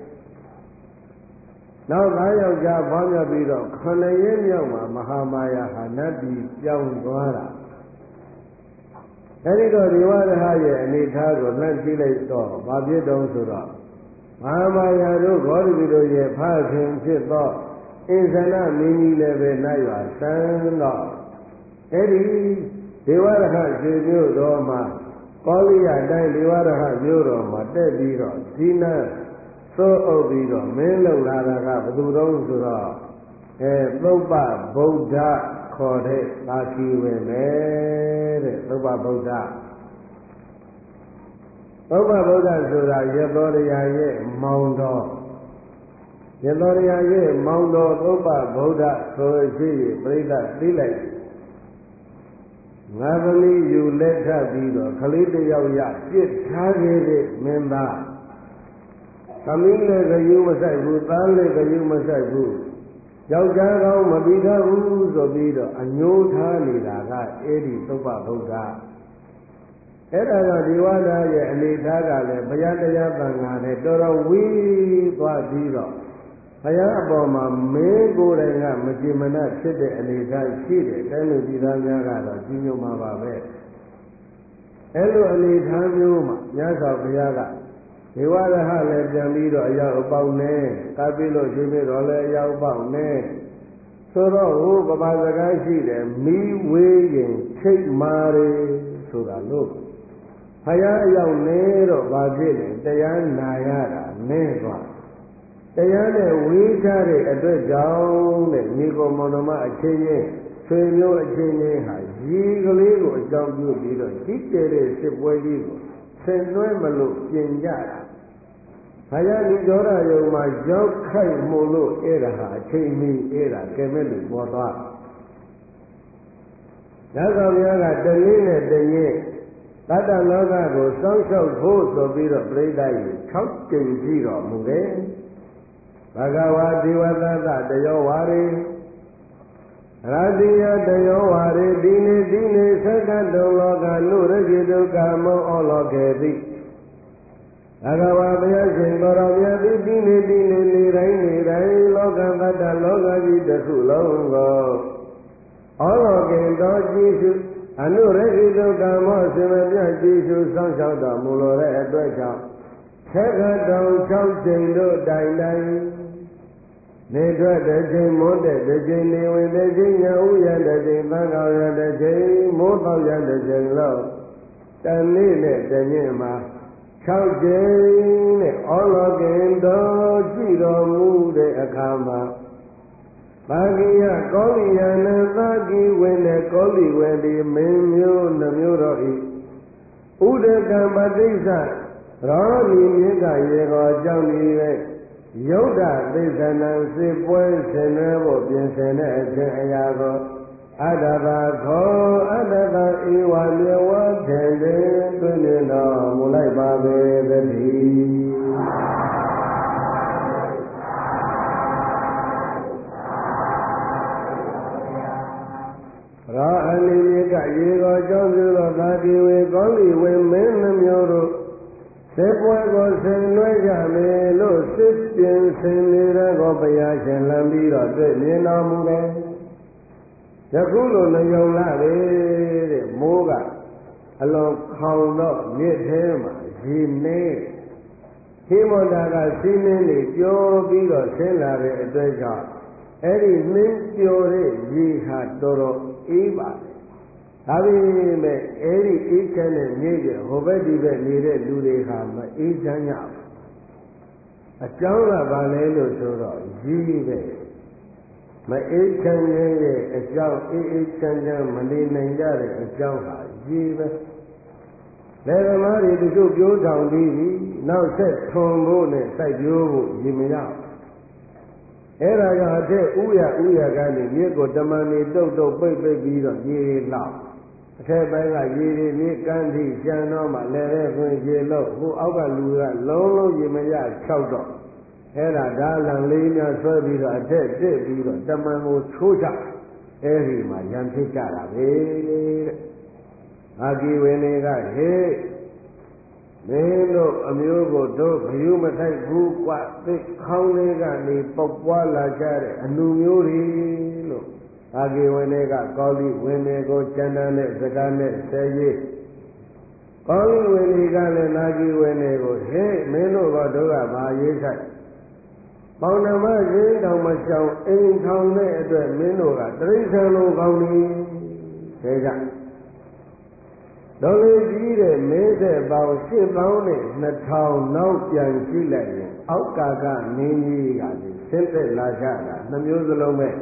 နောက်သားယောက်ျားဖွားမြတ်ပြီးတော့9ရက်မြောက်မှာမဟာမာယာဟာနတ်ပြည်ပြောင်းသွားတာအဲဒီတော့ဒေဝရဟရဲ့အနေထားကိုလှမ်းကြည့်လိုက်တော့ဘာဖြစ်တုံးဆိုတော့မဟာမာယာတို့ဂေါရမီတို့ရဲ့ဖခင်ဖြစ်သောအင်ဇနမင်းကြီးလည်းပဲနိုင်ရွာစံတော့အဲဒီဒေဝရဟရှင်မြို့တော်မှာကောလိယတိုင်းဒေဝရဟမြို့တော်မှာတက်ပြီးတော့ဒီနာသိုးအုပ်ပြီးတော့မင်းလုံလာတာကဘယ်သူတုံးဆိုတော့သုပ္ပဗုဒ္ဓခေါ်တဲ့သာသီဝင်မယ်တဲ့သုပ္ပဗုဒ္ဓသုပ္ပဗုဒ္ဓဆိုတာရသောတရားရဲ့မောင်တော်ရသောတရားရဲ့မောင်တော်သုပ္ပဗုဒ္ဓဆိုရှိပြိဿသိလိုက်ငါသမီးယူလက်ထပ်ပြီးတော့ခလေးတစ်ယောက်ရပြစ်ထားခဲ့တဲ့မင်းသားသမီးလည်းဂယုမဆိုင်ဘူးသားလည်းဂယုမဆိုင်ဘူးယောက်ျားကောင်းမပြီးတော့ဘူးဆိုပြီးတော့အညှိုးထားနေတာကအဲ့ဒီသုပ္ပဗုဒ္ဓအဲ့ဒါကဒီဝါဒရဲ့အနေထားကလည်းဘုရားတရားသံဃာနဲ့တော်တော်ဝေးသွားပြီးတော့ဘုရားအပေါ်မှာမင်းကိုယ်တိုင်ကမကြည်မနှဖြစ်တဲ့အနေထားရှိတယ်တိုင်းလူပြည်သားများကတော့ကြီးညိုမှာပါပဲအဲ့လိုအနေထားမျိုးမှာမြတ်စွာဘုရားကဒေဝရဟလည်းပြန်ပြီးတော့အရောက်အပေါက်နဲ့ကပ်ပြီးလို့ရှင်ပြီးတော့လည်းအရောက်အပေါက်နဲ့ဆိုတော့ဟိုပပစကားရှိတယ်မိဝေးရင်ချိတ်မာရီဆိုတာလို့ဘုရားအရောက်နေတော့ဗာဖြစ်တယ်တရားနာရတာနဲ့သွားတရားနဲ့ဝေးကြတဲ့အတွက်ကြောင့်တဲ့ညီကိုမောင်နှမအချင်းချင်းဆွေမျိုးအချင်းချင်းဟာရေကလေးကိုအကြောင်းပြုပြီးတော့ကြီးကျယ်တဲ့စစ်ပွဲကြီးကိုဆင်နွှဲမလို့ပြင်ကြတာဘုရားဒီကြောရယုံမှာရောက်ခိုက်မှုလို့အဲ့ဒါဟာအချိန်မီအဲ့ဒါကဲမဲ့လို့ပေါ်သွားညဇောဘုရားကတနည်းနဲ့တနည်းတတ္တလောကကိုစောင့်ရှောက်ဖို့ဆိုပြီးတော့ပြိဋ္ဌာကြီး6ကြိမ်ကြည့်တော်မူတယ်ဘဂဝါဒီဝတ္တတယောဝါရေရာတိယတယောဝါရေဒီနေသက္ကတုံလောကနုရจิတုကာမောဩလောကေတိဘဂဝါဘုရားရှင်ကိုရောမြတ်သည်ဒီနေနေတိုင်းလောကတတ္တလောကကြီးတစ်ခုလုံးကိုဩလောကေတော်ကြည်စုအနုရจิတုကာမောစေမပြကြည်စုစောင့်ရှောက်တော်မူလိုတဲ့အတွက်ကြောင့်သက္ကတုံ6ကြိမ်တို့တိုင်နေထွက်တဲ့ချိန်မိုးတဲ့ချိန်နေဝင်တဲ့ချိန်ညဥ်ရတဲ့ချိန်သံဃာရတဲ့ချိန်မိုးတော့ရတဲ့ချိန်လောက်တနေ့နဲ့တညမှာ6ကြိမ်နဲ့ဩလောကင်တော်ကြည်တော်မူတဲ့အခါမှာဘာဂိယကောလိယနသာကိဝင်တဲ့ကောလိဝေဒီမင်းမျိုးနှမျိုးတော်ဤဥဒကံပတိစ္ဆရောဏီမြေကရေကောကြောင့်ဒီပဲယုဒ္ဓသိသနံစစ်ပွဲဆင်နွှဲဖို့ပြင်ဆင်တဲ့အခြင်းအရာကိုအတ္တသာခောအတ္တသာဧဝမြေဝထေတေတွင်နေတော်မူလိုက်ပါပေသတည်းရောအနိရေကောကြောင့်ပြုသောသာတိဝေကောလိဝေမင်းနှမျိုးတို့စေပွဲကိုဆင်နွှဲကြလေလို့စစ်ပြင်ဆင်နေတဲ့ကိုဘုရားရှင်လမ်းပြီးတော့တွေ့မြင်တော်မူတယ်ယခုလိုနှယုံလာပဲတဲ့မိုးကအလွန်ခေါင်တော့မြစ်ထဲမှာရေနေဟိမန္တာကစီးနှင်းနေပျော်ပြီးတော့ဆင်းလာတဲ့အတွက်ကြောင့်အဲ့ဒီနှင်းပျော်တဲ့ရေဟာတော်တော်အေးပါတယ်ဒါပေမဲ့အဲ့ဒီအေးချမ်းတဲ့မြေကြီးဟိုဘက်ဒီဘက်နေတဲ့လူတွေဟာမအေးချမ်းကြဘူးအကြောင်းကဘာလဲလို့ဆိုတော့ရေပဲမအေးချမ်းရဲ့အကြောင်းအေးအေးချမ်းချမ်းမနေနိုင်ကြတဲ့အကြောင်းဟာရေပဲလယ်သမားတွေတချို့ပြိုးထောင်ပြီးပြီနောက်ဆက်ထွန်ဖို့နဲ့စိုက်ပျိုးဖို့ရေမရအဲ့ဒါကြောင့်အထက်ဥရကနေမြစ်ကိုတမန်နေတုတ်ပိတ်ပြီးတော့ရေလောက်အထက်ပိုင်းကရေတွေမြစ်ကမ်းထိကျန်တော့မှလည်းပဲခွင်ရေလို့ဟိုအောက်ကလူကလုံးရေမရ၆တော့အဲ့ဒါဓာလံလေးများဆွဲပြီးတော့အထက်တက်ပြီးတော့တမန်ကိုချိုးချအဲ့ဒီမှာရံဖြစ်ကြတာပဲတဲ့အာဂီဝင်းတွေကဟေးမင်းတို့အမျိုးကိုတို့ဘယူမထိုက်ဘူးကွာသိခေါင်းလေးကနေပုတ်ပွားလာကြတဲ့အနုမျိုးတွေလို့အာဂီဝင်းတွေကကောလိဝင်းတွေကိုကျန်တဲ့စကားနဲ့ဆဲရေးကောလိဝင်းတွေကလည်းအာဂီဝင်းတွေကိုဟေးမင်းတို့ကတို့ကဘာရေးဆိုင်ပေါဏမရင်းတောင်မရှောင်အိမ်ထောင်တဲ့အတွက်မင်းတို့ကတိရစ္ဆာန်လိုကောင်းနေသေးကြတော်လေးကြီးတဲ့မင်းတဲ့ပေါင်း8,2000နောက်ပြန်ကြည့်လိုက်ရင်အောက်ကာကမင်းကြီးကလေဆင်းသက်လာကြတာနှမျိုးစလုံးပဲ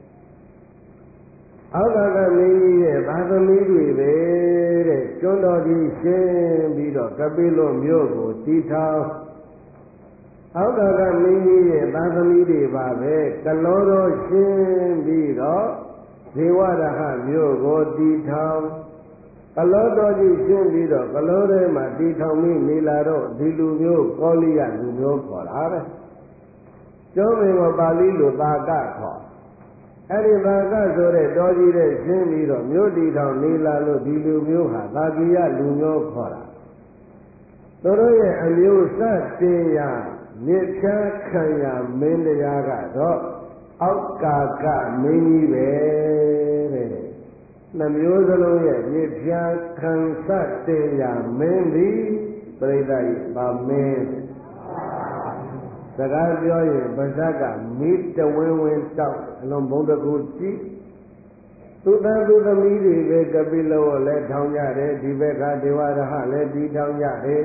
အောက်ကာကမင်းကြီးရဲ့သာသမီတွေပဲတဲ့ကျွန်းတော်ကြီးရှင်းပြီးတော့ကပိလုမြို့ကိုတည်ထောင်အောက်ကာကမင်းကြီးရဲ့သာသမီတွေပါပဲကလောတော်ရှင်းပြီးတော့ဇေဝရဟမြို့ကိုတည်ထောင်ကလောတော်ကြီးရှင်းပြီးတော့ကလောထဲမှာတည်ထောင်ပြီးနေလာတော့ဒီလူမျိုးကောလိယလူမျိုးခေါ်တာပဲကျောင်းမင်းကပါဠိလိုသာကခေါ်အဲ့ဒီသာကဆိုတဲ့တော်ကြီးတဲ့ရှင်းပြီးတော့မြို့တည်ထောင်နေလာလို့ဒီလူမျိုးဟာသာကိယလူမျိုးခေါ်တာသူတို့ရဲ့အမျိုးစတင်ရာမြစ်ဖြားခံရမင်းတရားကတော့အောက်ကာကမင်းကြီးပဲတဲ့နှမျိုးစလုံးရဲ့မြစ်ဖြားခံစတင်ရာမင်းသည်ပြိဿကြီးပါမင်းစကားပြောရင်ဗဇက်ကမိတဝင်းဝင်းတောက်အလုံးဘုံတကူကြည့်သူသားသူသမီးတွေပဲကပိလောလည်းထောင်ကြတယ်ဒီဘက်ကဒေဝရဟလည်းဒီထောင်ကြတယ်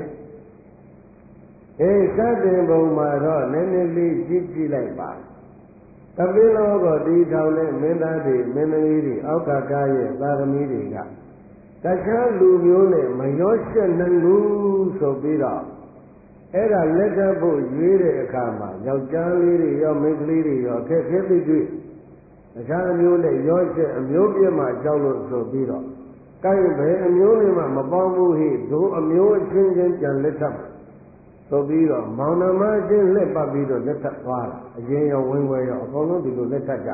စတင်ပုံမှာတော့နည်းနည်းလေးကြည့်လိုက်ပါကပိလောကိုဒီထောင်တဲ့မင်းသားတွေမင်းသမီးတွေအောက်ကကားရဲ့သာသမီတွေကတခြားလူမျိုးနဲ့မရောရှက်နိုင်ဘူးဆိုပြီးတော့အဲ့ဒါလက်ထပ်ဖို့ရွေးတဲ့အခါမှာယောက်ျားလေးတွေရောမိန်းကလေးတွေရောအခက်ခဲသိတွေ့တခြားအမျိုးနဲ့ရောရှက်အမျိုးပြည့်မှကြောက်လို့ဆိုပြီးတော့ကိုယ်ဘယ်အမျိုးနဲ့မှမပေါင်းဘူးဟိဒို့အမျိုးအချင်းချင်းပြန်လက်ထပ်ဆိုပြီးတော့မောင်နှမချင်းလက်ပတ်ပြီးတော့လက်ထပ်သွားတာအရင်ရောဝင်ွယ်ရောအကုန်လုံးဒီလိုလက်ထပ်ကြ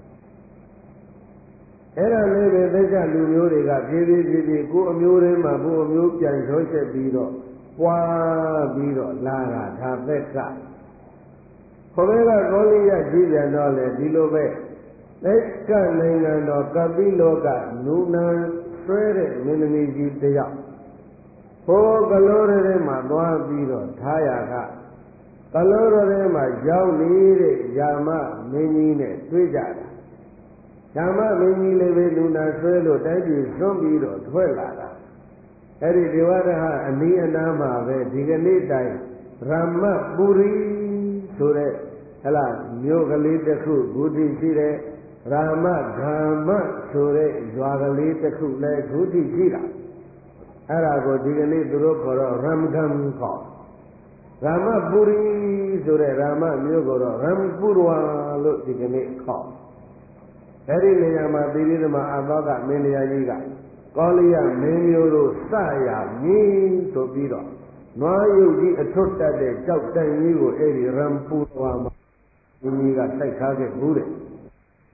အဲ့ဒါလေးပဲသိကြလူမျိုးတွေကဖြည်းဖြည်းကိုယ်အမျိုးတွေမှာကိုယ်အမျိုးပြန်ရောရှက်ပြီးတော့ပွားပြီးတော့လာတာဒါသက်ကခေါ်ဘဲကကောလိယကြည့်ပြန်တော့လေဒီလိုပဲသက်ကနိုင်ငံတော်ကပိလောကနုနာဆွဲတဲ့မင်းသမီးကြီးတယောက်ဟိုကလောထဲမှာသွားပြီးတော့ထားရကကလောထဲမှာရောက်နေတဲ့ယာမမင်းကြီးနဲ့တွေ့ကြတာယာမမင်းကြီးလည်းပဲနုနာဆွဲလို့တိုက်ပြီးသွန်းပြီးတော့ထွက်လာတာအဲ့ဒီဒေဝရဟအနီးအနားမှာပဲဒီကနေ့တိုင်ရမပူရီဆိုတဲ့ဟလာမြို့ကလေးတစ်ခုဂုတိရှိတဲ့ရာမဂာမဆိုတဲ့ရွာကလေးတစ်ခုလည်းဂုတိရှိတာအဲ့ဒါကိုဒီကနေ့သူတို့ခေါ်တော့ရမ်ဂမ်ခေါ်ရာမပူရီဆိုတဲ့ရာမမြို့ကိုတော့ရမ်ပူရဝါလို့ဒီကနေ့ခေါ်အဲ့ဒီနေရာမှာသီရိသမအသောကမင်းတရားကြီးကကောလိယမင်းမျိုးတို့စရမြည်ဆိုပြီးတော့နွားရုပ်ကြီးအထွတ်တက်တဲ့ကြောက်တိုင်ကြီးကိုအဲ့ဒီရမ်ပူရဝါမှာဒီကြီးကစိုက်ထားခဲ့ဘူးတဲ့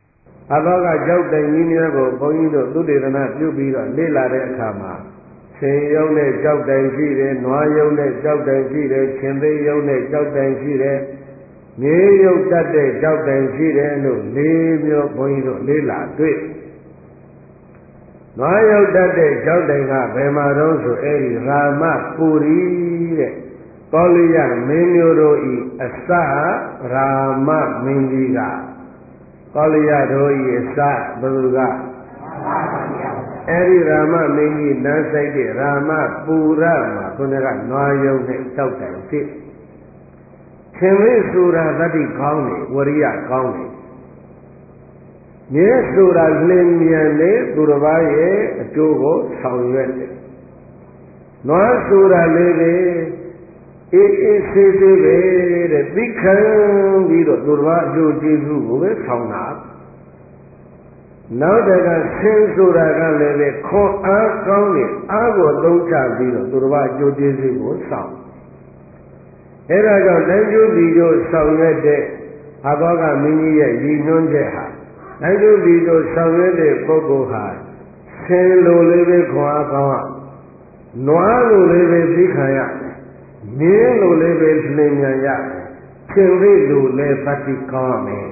အဘောကကြောက်တိုင်ကြီးများကိုဘုန်းကြီးတို့သုတေသနပြုပြီးတော့လေ့လာတဲ့အခါမှာဆင်ရုံနဲ့ကြောက်တိုင်ရှိတယ်နွားရုံနဲ့ကြောက်တိုင်ရှိတယ်ရှင်သေးရုံနဲ့ကြောက်တိုင်ရှိတယ်မြေရုပ်တတ်တဲ့ကြောက်တိုင်ရှိတယ်လို့၄မျိုးဘုန်းကြီးတို့လေ့လာတွေ့နွားရုပ်တတ်တဲ့ကြောက်တိုင်ကဘယ်မှာတော့ဆိုအဲ့ဒီရာမပူရီတဲ့ကောလိယမင်းမျိုးတို့ဤအစရာမမင်းကြီးကကောလိယတို့ဤအစဘယ်သူကအဲ့ဒီရာမမင်းကြီးနန်းဆိုင်တဲ့ရာမပူရမှာခုနကနွားရုံနဲ့ကြောက်တိုင်ဖြစ်ရှင်မေဆိုတာတတိကောင်းတယ်ဝရိယကောင်းတယ်မြဲဆိုတာလင်းမြန်တယ်သူတစ်ပါးရဲ့အကျိုးကိုဆောင်ရွက်တယ်နွားဆိုတာလေးပဲအေးအေးဆေးဆေးပဲတဲ့သိခံပြီးတော့သူတစ်ပါးအကျိုးကျေးဇူးကိုပဲဆောင်တာနောက်တကဆင်းဆိုတာကလည်းပဲခွန်အားကောင်းတယ်အားကိုသုံးချပြီးတော့သူတစ်ပါးအကျိုးကျေးဇူးကိုဆောင်အဲ့ဒါကြောင့်တိုင်းကျိုးဒီကျိုးဆောင်ရွက်တဲ့အဘောကမင်းကြီးရဲ့ရည်ညွှန်းချက်ဟာတိုင်းကျိုးဒီကျိုးဆောင်ရွက်တဲ့ပုဂ္ဂိုလ်ဟာဆင်းလိုလေးပဲခွန်အားကောင်းရနွားလိုလေးပဲသိခံရမြင်းလိုလေးပဲလင်းမြန်ရရှင်ရိလိုလည်းသတိကောင်းရမယ်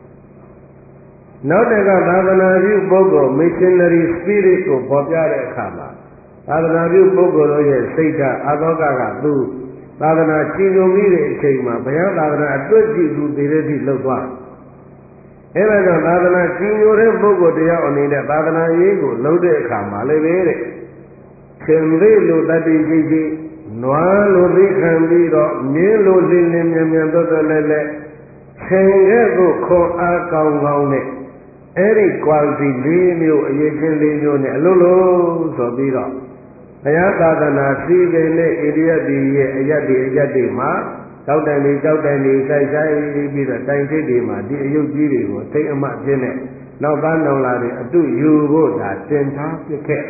နောက်တကသာသနာပြုပုဂ္ဂိုလ် missionary spirit ကိုပေါ်ပြတဲ့အခါမှာသာသနာပြုပုဂ္ဂိုလ်တို့ရဲ့စိတ်ဓာတ်အသောကသူသာသနာကျင့်ကြံမိတဲ့အချိန်မှာဘုရားသာသနာအတွက်ကြည့်သူတည်တဲ့ထိလှုပ်သွားအဲဒါကြောင့်သာသနာကျင့်ကြံတဲ့ပုဂ္ဂိုလ်တရားအနေနဲ့သာသနာရေးကိုလုပ်တဲ့အခါမှာလည်းပဲတဲ့ရှင်ရိလိုတတိရှိရှိနွားလိုသိခံပြီးတော့မြင်းလိုလင်းလင်းမြန်မြန်တော်တော်လဲလဲဆင်ခဲ့ကိုခွန်အားကောင်းကောင်းနဲ့အဲ့ဒီ quality ၄မျိုးအရေးချင်း၄မျိုးနဲ့အလုံးလုံးဆိုပြီးတော့ဘုရားသာသနာစီပင်နဲ့ဣရိယတိရဲ့အယတ္တိမှာတောက်တိုင်တွေစိုက်ဆိုင်ပြီးတော့တိုင်ထိပ်တွေမှာဒီအယုတ်ကြီးတွေကိုသိအမှတ်ဖြစ်နေနောက်သားနောင်လာတွေအတုယူဖို့ဒါတင်ထားပြခဲ့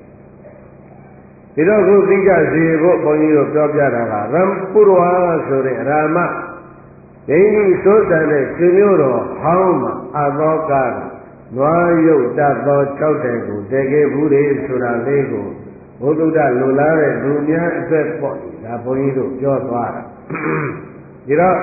ဒီတော့ခုသိကြစီဖို့ဘုန်းကြီးတို့ပြောပြတာကရံပုရဝါဆိုတဲ့ရာမဒိဋ္ဌိစိုးစံတဲ့ရှင်မျိုးတော်ဟောင်းမှာအသောကနွားရုပ်တတ်သော၆တိုင်ကိုတည်ခဲ့ဘူးလေဆိုတာလေးကိုဘုဒ္ဓလိုလားတဲ့လူများအတွက်ပေါ့ဒါဘုန်းကြီးတို့ပြောသွားတာဒီတော့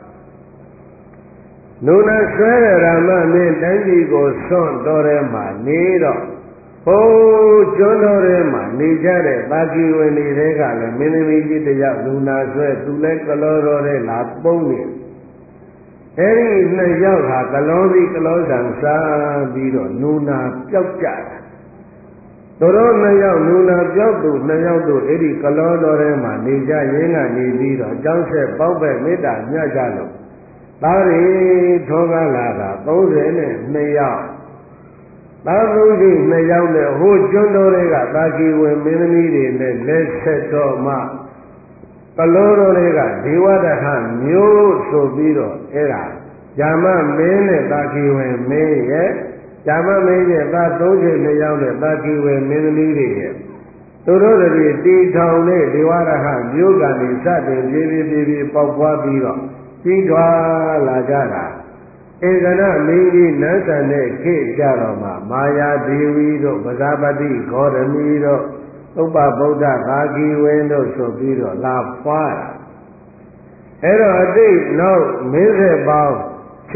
နုနာဆွဲတဲ့ရာမမင်းတိုင်းပြည်ကိုစွန့်တော်ထဲမှာနေတော့ဟိုးကျွန်းတော်ထဲမှာနေကြတဲ့သာကီဝင်တွေကလည်းမင်းသမီးကြီးတယောက်နုနာဆွဲသူလည်းကလောတော်ထဲလာပုံးနေအဲ့ဒီနှစ်ယောက်ဟာကလောစီကလောဆံစားပြီးတော့နုနာပြောက်ကြတာတို့နှစ်ယောက်နုနာပြောက်သူနှစ်ယောက်တို့အဲ့ဒီကလောတော်ထဲမှာနေကြရင်းကနေပြီးတော့အကြောင်းဆက်ပေါက်ပဲမေတ္တာညှကြလို့သားရီထောကားလာတာ32ယောက်သားသုံးရှိ2ယောက်နဲ့ဟိုကျွန်းတော်တွေကသာကီဝင်မင်းသမီးတွေနဲ့လက်ဆက်တော်မှကလောတော်တွေကဒေဝဒဟမျိုးဆိုပြီးတော့အဲ့ဒါဇာမမင်းနဲ့သာကီဝင်မင်းရဲ့ဇာမမင်းရဲ့သား32ယောက်နဲ့သာကီဝင်မင်းသမီးတွေရဲ့သူတို့တွေတီထောင်တဲ့ဒေဝရဟမျိုးကနေစတင်ပြေးပေါက်ပွားပြီးတော့ပြီးထွာလာကြတာဧကရမင်းကြီးနန်းဆန်တဲ့ခေတ်ကြတော့မှမာယာဒေဝီတို့ပဇာပတိဂေါရမီတို့ဥပ္ပဗုဒ္ဓသာကီဝင်းတို့ဆိုပြီးတော့လာဖွာတာအဲ့တော့အတိတ်နောက်မင်းဆက်ပေါင်း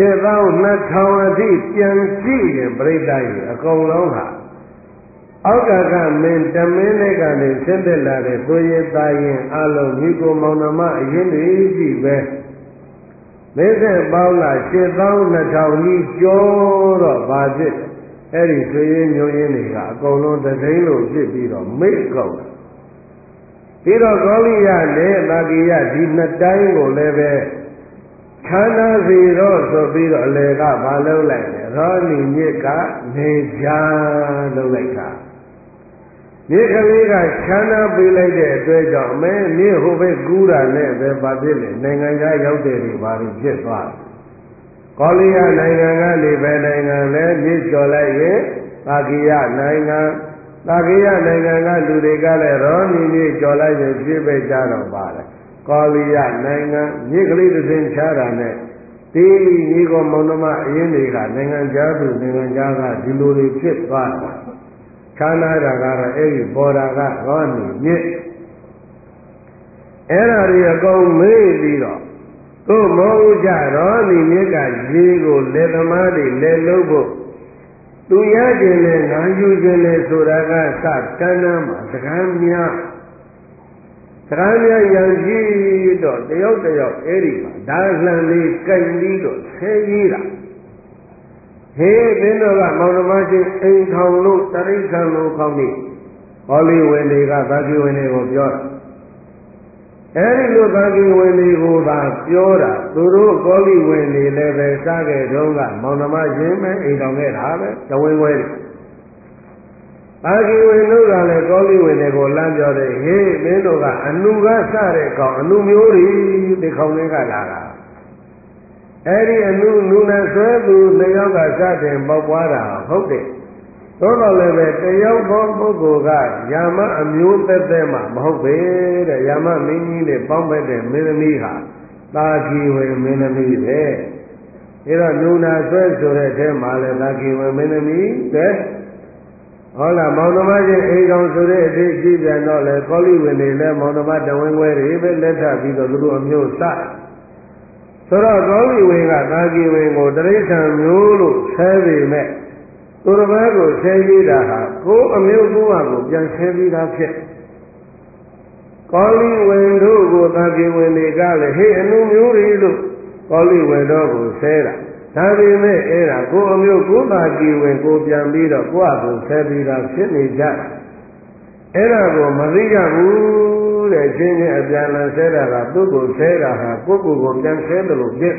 7,200အထိပြန်ကြည့်ရင်ပြိဿကြီးအကုန်လုံးဟာအောက်ကကမင်းတမင်းတွေကနေဆင်းသက်လာတဲ့ကိုရသားရင်အလုံးမိကိုမောင်နှမအရင်တွေကြည့်ပဲမင်းဆက်ပေါင်းလာ7,200ကြီးကျော်တော့ဘာဖြစ်အဲ့ဒီဆွေရင်းမျိုးရင်းတွေကအကုန်လုံးသတိလို့ဖြစ်ပြီးတော့မိတ်ကုန်ပြီးတော့ကောလိယနဲ့သာကိယဒီနှစ်တိုင်းကိုလည်းပဲဌာနစီတော့ဆိုပြီးတော့အလေကမလုပ်လိုက်တယ်ရောလီမြစ်ကနေကြလုပ်လိုက်တာမြစ်ကလေးကဌာနပေးလိုက်တဲ့အတွက်ကြောင့်မဲမြစ်ဟိုဘက်ကူးတာနဲ့ပဲဘာဖြစ်လဲနိုင်ငံခြားရောက်တဲ့တွေဘာလို့ဖြစ်သွားကောလိယနိုင်ငံကနေပဲနိုင်ငံလဲမြစ်ကျော်လိုက်ရင်သာကိယနိုင်ငံသာကိယနိုင်ငံကလူတွေကလည်းရောနီမြစ်ကျော်လိုက်ရင်ပြည့်ပဲကြတော့ပါတယ်ကောလိယနိုင်ငံမြစ်ကလေးတစ်စင်းချတာနဲ့ဒီညီကိုမောင်နှမအရင်တွေကနိုင်ငံခြားသူနိုင်ငံခြားကဒီလိုတွေဖြစ်သွားတာခြားနာတာကတော့အဲ့ဒီပေါ်တာကရောနေမြစ်အဲ့ဒါတွေအကုန်မေးပြီးတော့ကိုမောဥကြရောနေမြစ်ကရေကိုလေသမားတွေလေလုံးဖို့သူရခြင်းနဲ့ငါယူခြင်းနဲ့ဆိုတာကစတန်းတန်းမှာစကားများရံကြီးတော့တယောက်အဲ့ဒီမှာဒါလှန်လေးကြိုက်ပြီးတော့ဆဲကြီးတာဟေးမင်းတို့ကမောင်နှမချင်းအိမ်ထောင်လို့တရိစ္ဆာန်လို့ခေါင်းနေဟောလီဝင်တွေကသာကိဝင်တွေကိုပြောတာအဲ့ဒီလိုသာကိဝင်တွေကိုသာပြောတာသူတို့ကောလီဝင်တွေလည်းပဲစားခဲ့တော့ကမောင်နှမချင်းပဲအိမ်ထောင်ခဲ့တာပဲတဝင်းဝဲသာကိဝင်တို့ကလည်းကောလီဝင်တွေကိုလမ်းပြောတယ်ဟေးမင်းတို့ကအနုကစတဲ့ကောင်အနုမျိုးတွေဒီခေါင်းလေးကလာတာအဲ့ဒီအနုနဲ့ဆွဲသူနှစ်ယောက်ကစတင်ပေါက်ပွားတာဟုတ်တယ်သို့တော်လည်းပဲတယောက်သောပုဂ္ဂိုလ်ကယာမအမျိုးသက်သက်မှမဟုတ်ပဲတဲ့ယာမမင်းကြီးနဲ့ပေါင်းဖက်တဲ့မင်းသမီးဟာသာကိဝင်မင်းသမီးပဲအဲ့တော့နုနာဆွဲဆိုတဲ့အထဲမှာလည်းသာကိဝင်မင်းသမီးတဲ့ဟောလားမောင်နှမချင်းအိမ်ကောင်ဆိုတဲ့အသေးကြည့်ပြန်တော့လေကောလိဝင်တွေလည်းမောင်နှမတဝင်းခွဲတွေပဲလက်ထပ်ပြီးတော့သူတို့အမျိုးစဆိုတော့ကောလိဝင်ကသာကိဝင်ကိုတရိစ္ဆာန်မျိုးလို့ဆဲပေမဲ့သူတစ်ပါးကိုဆဲပြီးတာဟာကိုယ်အမျိုးကိုယ်ကိုပြန်ဆဲပြီးသားဖြစ်ကောလိဝင်တို့ကိုသာကိဝင်တွေကလည်းဟေးအနုမျိုးတွေလို့ကောလိဝင်တို့ကိုဆဲတာဒါပေမဲ့အဲ့ဒါကိုယ်အမျိုးကိုယ်သာကိဝင်ကိုပြန်ပြီးတော့ကိုယ့်အကူဆဲပြီးသားဖြစ်နေကြအဲ့ဒါကိုမသိကြဘူးတဲ့ချင်းချင်းအပြန်လည်ဆဲတာကသူ့ကိုဆဲတာဟာကိုယ့်ကိုယ်ပြန်ဆဲတယ်လို့ဖြစ်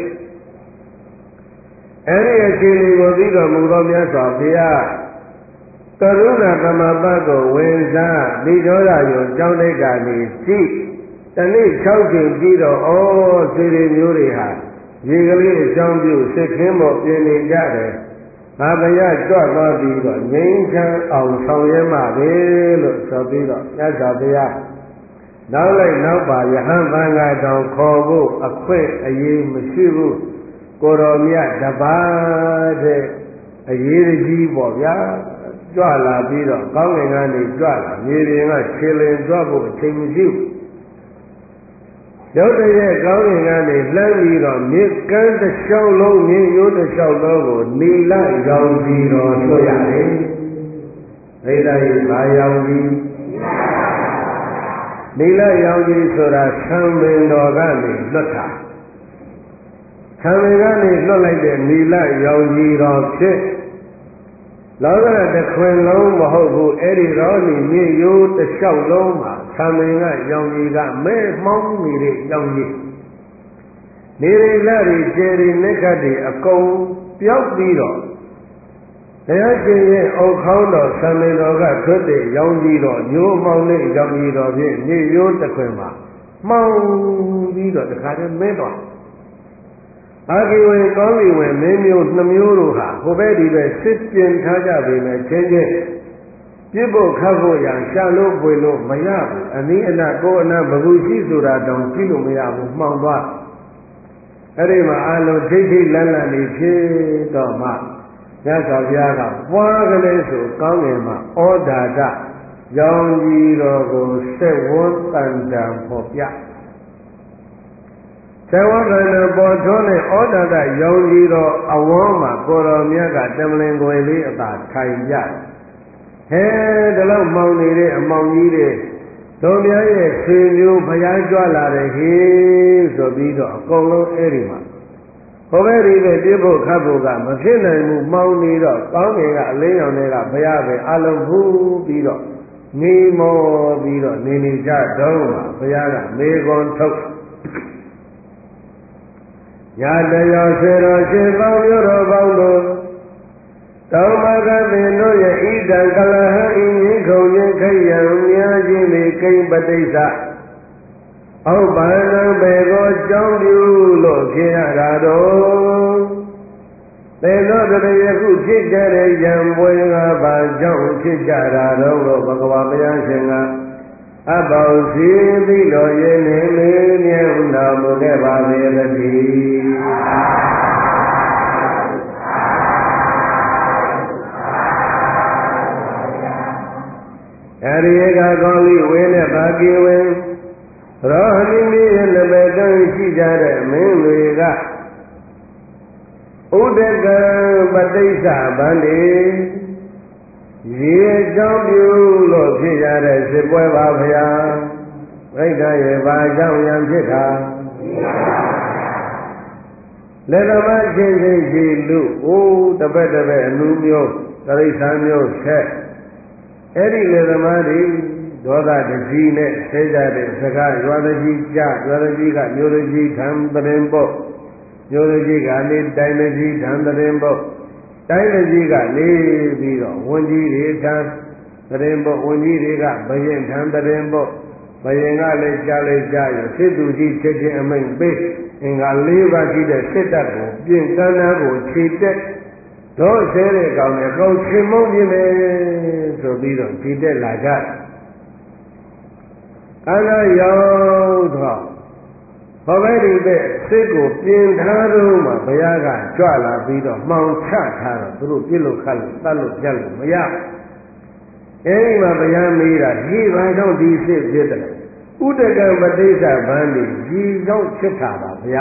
အဲ့ဒီအခြေအနေကိုသိတော်မူသောမြတ်စွာဘုရားကရုဏာသမပတ်ကိုဝင်စားဒီတော်ရယုံကြောင်းလိုက်တာနေကြည့်တနေ့6ချိန်ပြီးတော့ဩစေရီမျိုးတွေဟာရေကလေးအကြောင်းပြုစစ်ခင်းပေါ်ပြင်နေကြတယ်။ဘာတရားကြွသွားပြီးတော့ငြိမ်းချမ်းအောင်ဆောင်ရွက်မှပဲလို့ဆိုပြီးတော့မြတ်စွာဘုရားနောက်လိုက်နောက်ပါယဟန်သံဃာတော်ခေါ်ဖို့အခွင့်အရေးမရှိဘူး။ကိုတော်မြတ်တပါးတဲ့အရေးကြီးပေါ့ဗျာကြွလာပြီးတော့ကောင်းကင်ကနေကြွလာမြေပြင်ကခြေလင်ကြွဖို့အချိန်မရှိဘူးရုပ်တရက်ကောင်းကင်ကနေလှမ်းပြီးတော့မြေကမ်းတစ်လျှောက်လုံးမြေရိုးတစ်လျှောက်လုံးကိုနီလရောင်ပြီးတော့ဆွရတယ်။ဒိဋ္ဌိဘာရောင်ပြီးနီလရောင်ကြီးဆိုတာသံပင်တော်ကနေလွတ်တာသံပင်ကနေလွတ်လိုက်တဲ့နီလရောင်ကြီးတော်ဖြစ်လောကတစ်ခွင်လုံးမဟုတ်ဘူးအဲ့ဒီတော့ဒီမြေရိုးတစ်လျှောက်လုံးမှာသံပင်ကရောင်ကြီးကမဲမှောင်းနေတဲ့ရောင်ကြီးနေရလာတွေကျယ်တွေလက်ခတ်တွေအကုန်ပျောက်ပြီးတော့တရားရှင်ရဲ့အုတ်ခေါင်းတော်သံပင်တော်ကထွတ်တဲ့ရောင်ကြီးတော်ညိုးမှောင်းတဲ့ရောင်ကြီးတော်ဖြင့်မြေရိုးတစ်ခွင်မှာမှောင်းပြီးတော့တခါတည်းမဲသွားအာဂိဝေကောလီဝေမင်းမျိုးနှမျိုးတို့ဟာဟိုဘက်ဒီဘက်စစ်ကျင်ထားကြပေမဲ့ချင်းချင်းပြစ်ဖို့ခတ်ဖို့ရန်ရှာလို့ပွေလို့မရဘူးအနည်းအနာကိုယ်အနာဘဘူးရှိဆိုတာတောင်ကြည့်လို့မရဘူးမှောင်သွားအဲ့ဒီမှာအလုံးထိတ်ထိတ်လန့်လန့်နေဖြစ်တော့မှမြတ်စွာဘုရားကပွားကလေးဆိုကောင်းငင်မှာဩဒါတရောင်ကြီးတော်ကိုစက်ဝန်းတန်တံဖော်ပြဇဝကံပေါ်ထွန်းတဲ့ဩဒါတရောင်ကြီးတော်အဝန်းမှာကိုတော်မြတ်ကတမလင်ကိုယ်လေးအသာထိုင်ကြဟဲဒီလောက်မှောင်နေတဲ့အမောင်ကြီးတွေတို့များရဲ့ဆွေမျိုးဘုရားကြွလာတယ်ဟေးဆိုပြီးတော့အကုန်လုံးအဲ့ဒီမှာဟိုဘက်ဒီပဲပြစ်ဖို့ခတ်ဖို့ကမဖြစ်နိုင်ဘူးမှောင်နေတော့ကောင်းကင်ကအလင်းရောင်တွေကဘုရားပဲအလုံးဖူးပြီးတော့နေမောပြီးတော့နေနေကြတော့မှာဘုရားကမေခွန်ထုတ်ညာတရားစေတော်ရှင်ပေါင်းမြို့တော်ပေါင်းတို့တောမကပင်တို့ရဲ့ဣဒံကလဟံဤငင်းခုံခြင်းခယံများခြင်းလေကိမ့်ပဋိစ္စဩဘာနံဘေကိုကြောင်းပြုလို့ဖြစ်ရတာတော့သေသောတရယခုဖြစ်ကြတဲ့ယံပွဲကဘာကြောင့်ဖြစ်ကြတာတော့လို့ဘဂဝါဘုရားရှင်ကအပေါင်းစီသိတော်ရဲ့နေလေးမြတ်တော်မူခဲ့ပါလေတည်းရေကကောင်းလေးဝင်းနဲ့ပါကင်းဝင်ရောဟိနိရဲ့လက်ပဲတန်းရှိကြတဲ့မင်းတွေကဥဒကံပဋိစ္စဗန္တိရေကြောင်းပြုလို့ဖြစ်ရတဲ့စစ်ပွဲပါဗျာပြိဋ္ဌာရဲ့ဘာကြောင့်ရံဖြစ်တာလက်သမားချင်းချင်းရှိလူတပည့်တပည့်အနုမျိုးတရိษံမျိုးဆက်အဲ့ဒီလက်သမားတွေဒေါသတကြီးနဲ့ဆဲကြတဲ့စကားရွာတကြီးကြရွာတကြီးကမျိုးတကြီးထံတရင်ပေါ့မျိုးတကြီးကနေတိုင်းတကြီးထံတရင်ပေါ့တိုင်းတကြီးကနေပြီးတော့ဝန်ကြီးတွေထံတရင်ပေါ့ဝန်ကြီးတွေကဘယင်ထံတရင်ပေါ့ဘယင်ကလည်းကြားလိုက်ကြရစစ်သူကြီးချက်ချင်းအမိန့်ပေးအင်္ဂါ၄ပါးရှိတဲ့စစ်တပ်ကိုပြင်ကမ်းနားကိုခြေတက်တော့ဆဲတဲ့ကောင်နဲ့ကောင်းချင်မုန်းနေတယ်ဆိုပြီးတော့ခြေတက်လာကြကမ်းနားရောက်တော့ဟောပဲဒီပဲစစ်ကိုပြင်ထားတော့မှဘုရားကကြွလာပြီးတော့မှောင်ချထားတော့သူတို့ပြစ်လို့ခတ်လို့တတ်လို့ပြတ်လို့မရအဲဒီမှာဘုရားမေးတာဒီဘာကြောင့်ဒီစစ်ဖြစ်တယ်ဥဒကံပဋိစ္စဗန္တိဒီကြောင့်ဖြစ်တာပါဗျာ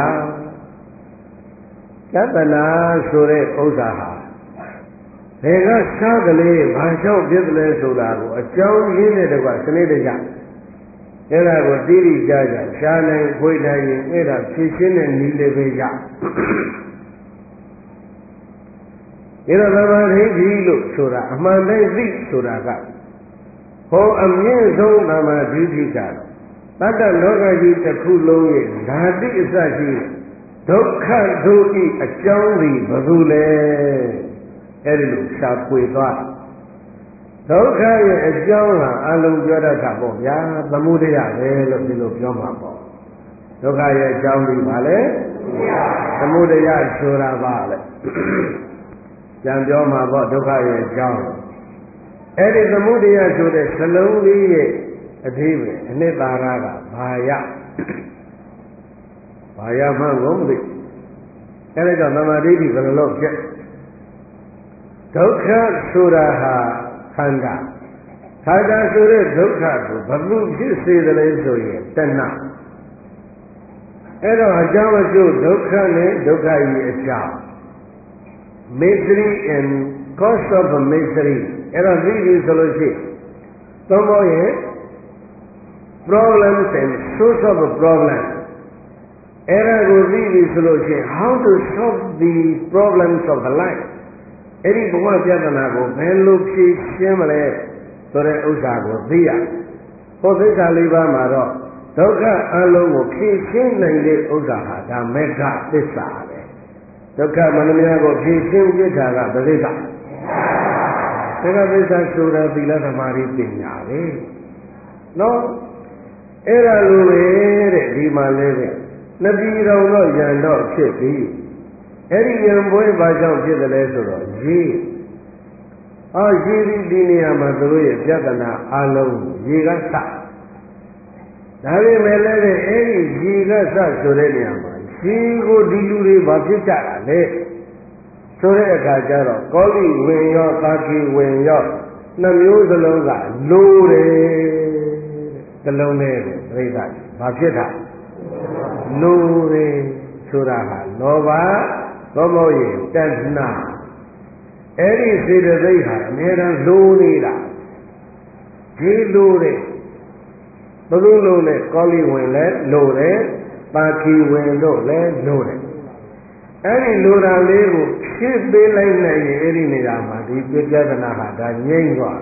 ယတနာဆိုတဲ့ဥစ္စာဟာဘယ်ကစားကလေးဘာကြောင့်ဖြစ်တယ်လဲဆိုတာကိုအကြောင်းရင်းနဲ့တကွစနစ်တကျအဲ့ဒါကိုတိတိကျကျရှားနိုင်ခွေးနိုင်ရင်အဲ့ဒါဖြည့်ရှင်းတဲ့နည်းလေးပဲရအဲ့ဒါသမာဓိကြီးလို့ဆိုတာအမှန်တိုင်းသိဆိုတာကဟောအမြင့်ဆုံးသမာဓိကြီးကတော့တတ္တလောကကြီးတစ်ခုလုံးရဲ့ဓာတိအစရှိဒုက္ခတို့ဤအကြောင်းဒီဘယ်သူလဲအဲ့ဒီလိုရှားပွေသွားဒုက္ခရဲ့အကြောင်းဟာအလုံးပြောတတ်တာပေါ့ဗျာသမုဒယပဲလို့ဒီလိုပြောမှာပေါ့ဒုက္ခရဲ့အကြောင်းဒီပါလေသမုဒယဆိုတာပါလေပြန်ပြောမှာပေါ့ဒုက္ခရဲ့အကြောင်းအဲ့ဒီသမုဒယဆိုတဲ့စလုံးလေးရဲ့အသေးပဲအနှစ်သာရကဘာယမှန်းကိုမသိအဲ့ဒါကြောင့်သမာဓိဘယ်လိုလုပ်ဖြစ်ဒုက္ခဆိုတာဟာခန္ဓာဆိုတဲ့ဒုက္ခကိုဘယ်လိုဖြစ်စေသလဲဆိုရင်တဏှာအဲ့တော့အကြောင်းအကျိုးဒုက္ခနဲ့ဒုက္ခရဲ့အကြောင်း misery and cause of misery အဲ့တော့ဒီလိုဆိုလို့ရှိရင်သုံးဖို့ရဲ့ problems and source of a problem အဲ့ဒါကိုသိပြီဆိုလို့ရှိရင် how to solve the problems of the life အဲ့ဒီဘဝပြဿနာကိုဘယ်လိုဖြေရှင်းမလဲဆိုတဲ့ဥစ္စာကိုသိရဟောသစ္စာလေးပါးမှာတော့ဒုက္ခအလုံးကိုဖြေရှင်းနိုင်တဲ့ဥစ္စာဟာဒါမေဃသစ္စာပဲဒုက္ခမနမြကိုဖြေရှင်းပြတာကပဋိစ္စမေဃသစ္စာဆိုတာသီလသမာဓိပညာပဲနော်အဲ့ဒါလိုပဲတဲ့ဒီမှာလည်းပဲနှစ်ပြည်တော်တော့ယံတော့ဖြစ်ပြီအဲ့ဒီယံပွဲဘာကြောင့်ဖြစ်တယ်လဲဆိုတော့ရေဒီနေရာမှာသူတို့ရဲ့ပြဿနာအလုံးရေကစဒါပေမဲ့လည်းအဲ့ဒီရေကစဆိုတဲ့နေရာမှာရေကိုဒီလူတွေဘာဖြစ်ကြတာလဲဆိုတဲ့အခါကျတော့ကောလိဝင်ရောသာကိဝင်ရောနှမျိုးစလုံးကလိုတယ်တလုံးနဲ့ပြိဿဘာဖြစ်တာလိုတယ်ဆိုတာဟာလောဘသောမောရဲ့တဏှာအဲ့ဒီစေတသိက်ဟာအများအားလိုနေတာဒီလိုတဲ့ဘယ်လိုလိုလဲကောလိဝင်လဲလိုတယ်ပါခီဝင်တို့လဲလိုတယ်အဲ့ဒီလိုတာလေးကိုဖြည့်ပေးလိုက်နိုင်ရင်အဲ့ဒီနေရာမှာဒီပြဿနာဟာဒါငြိမ့်သွား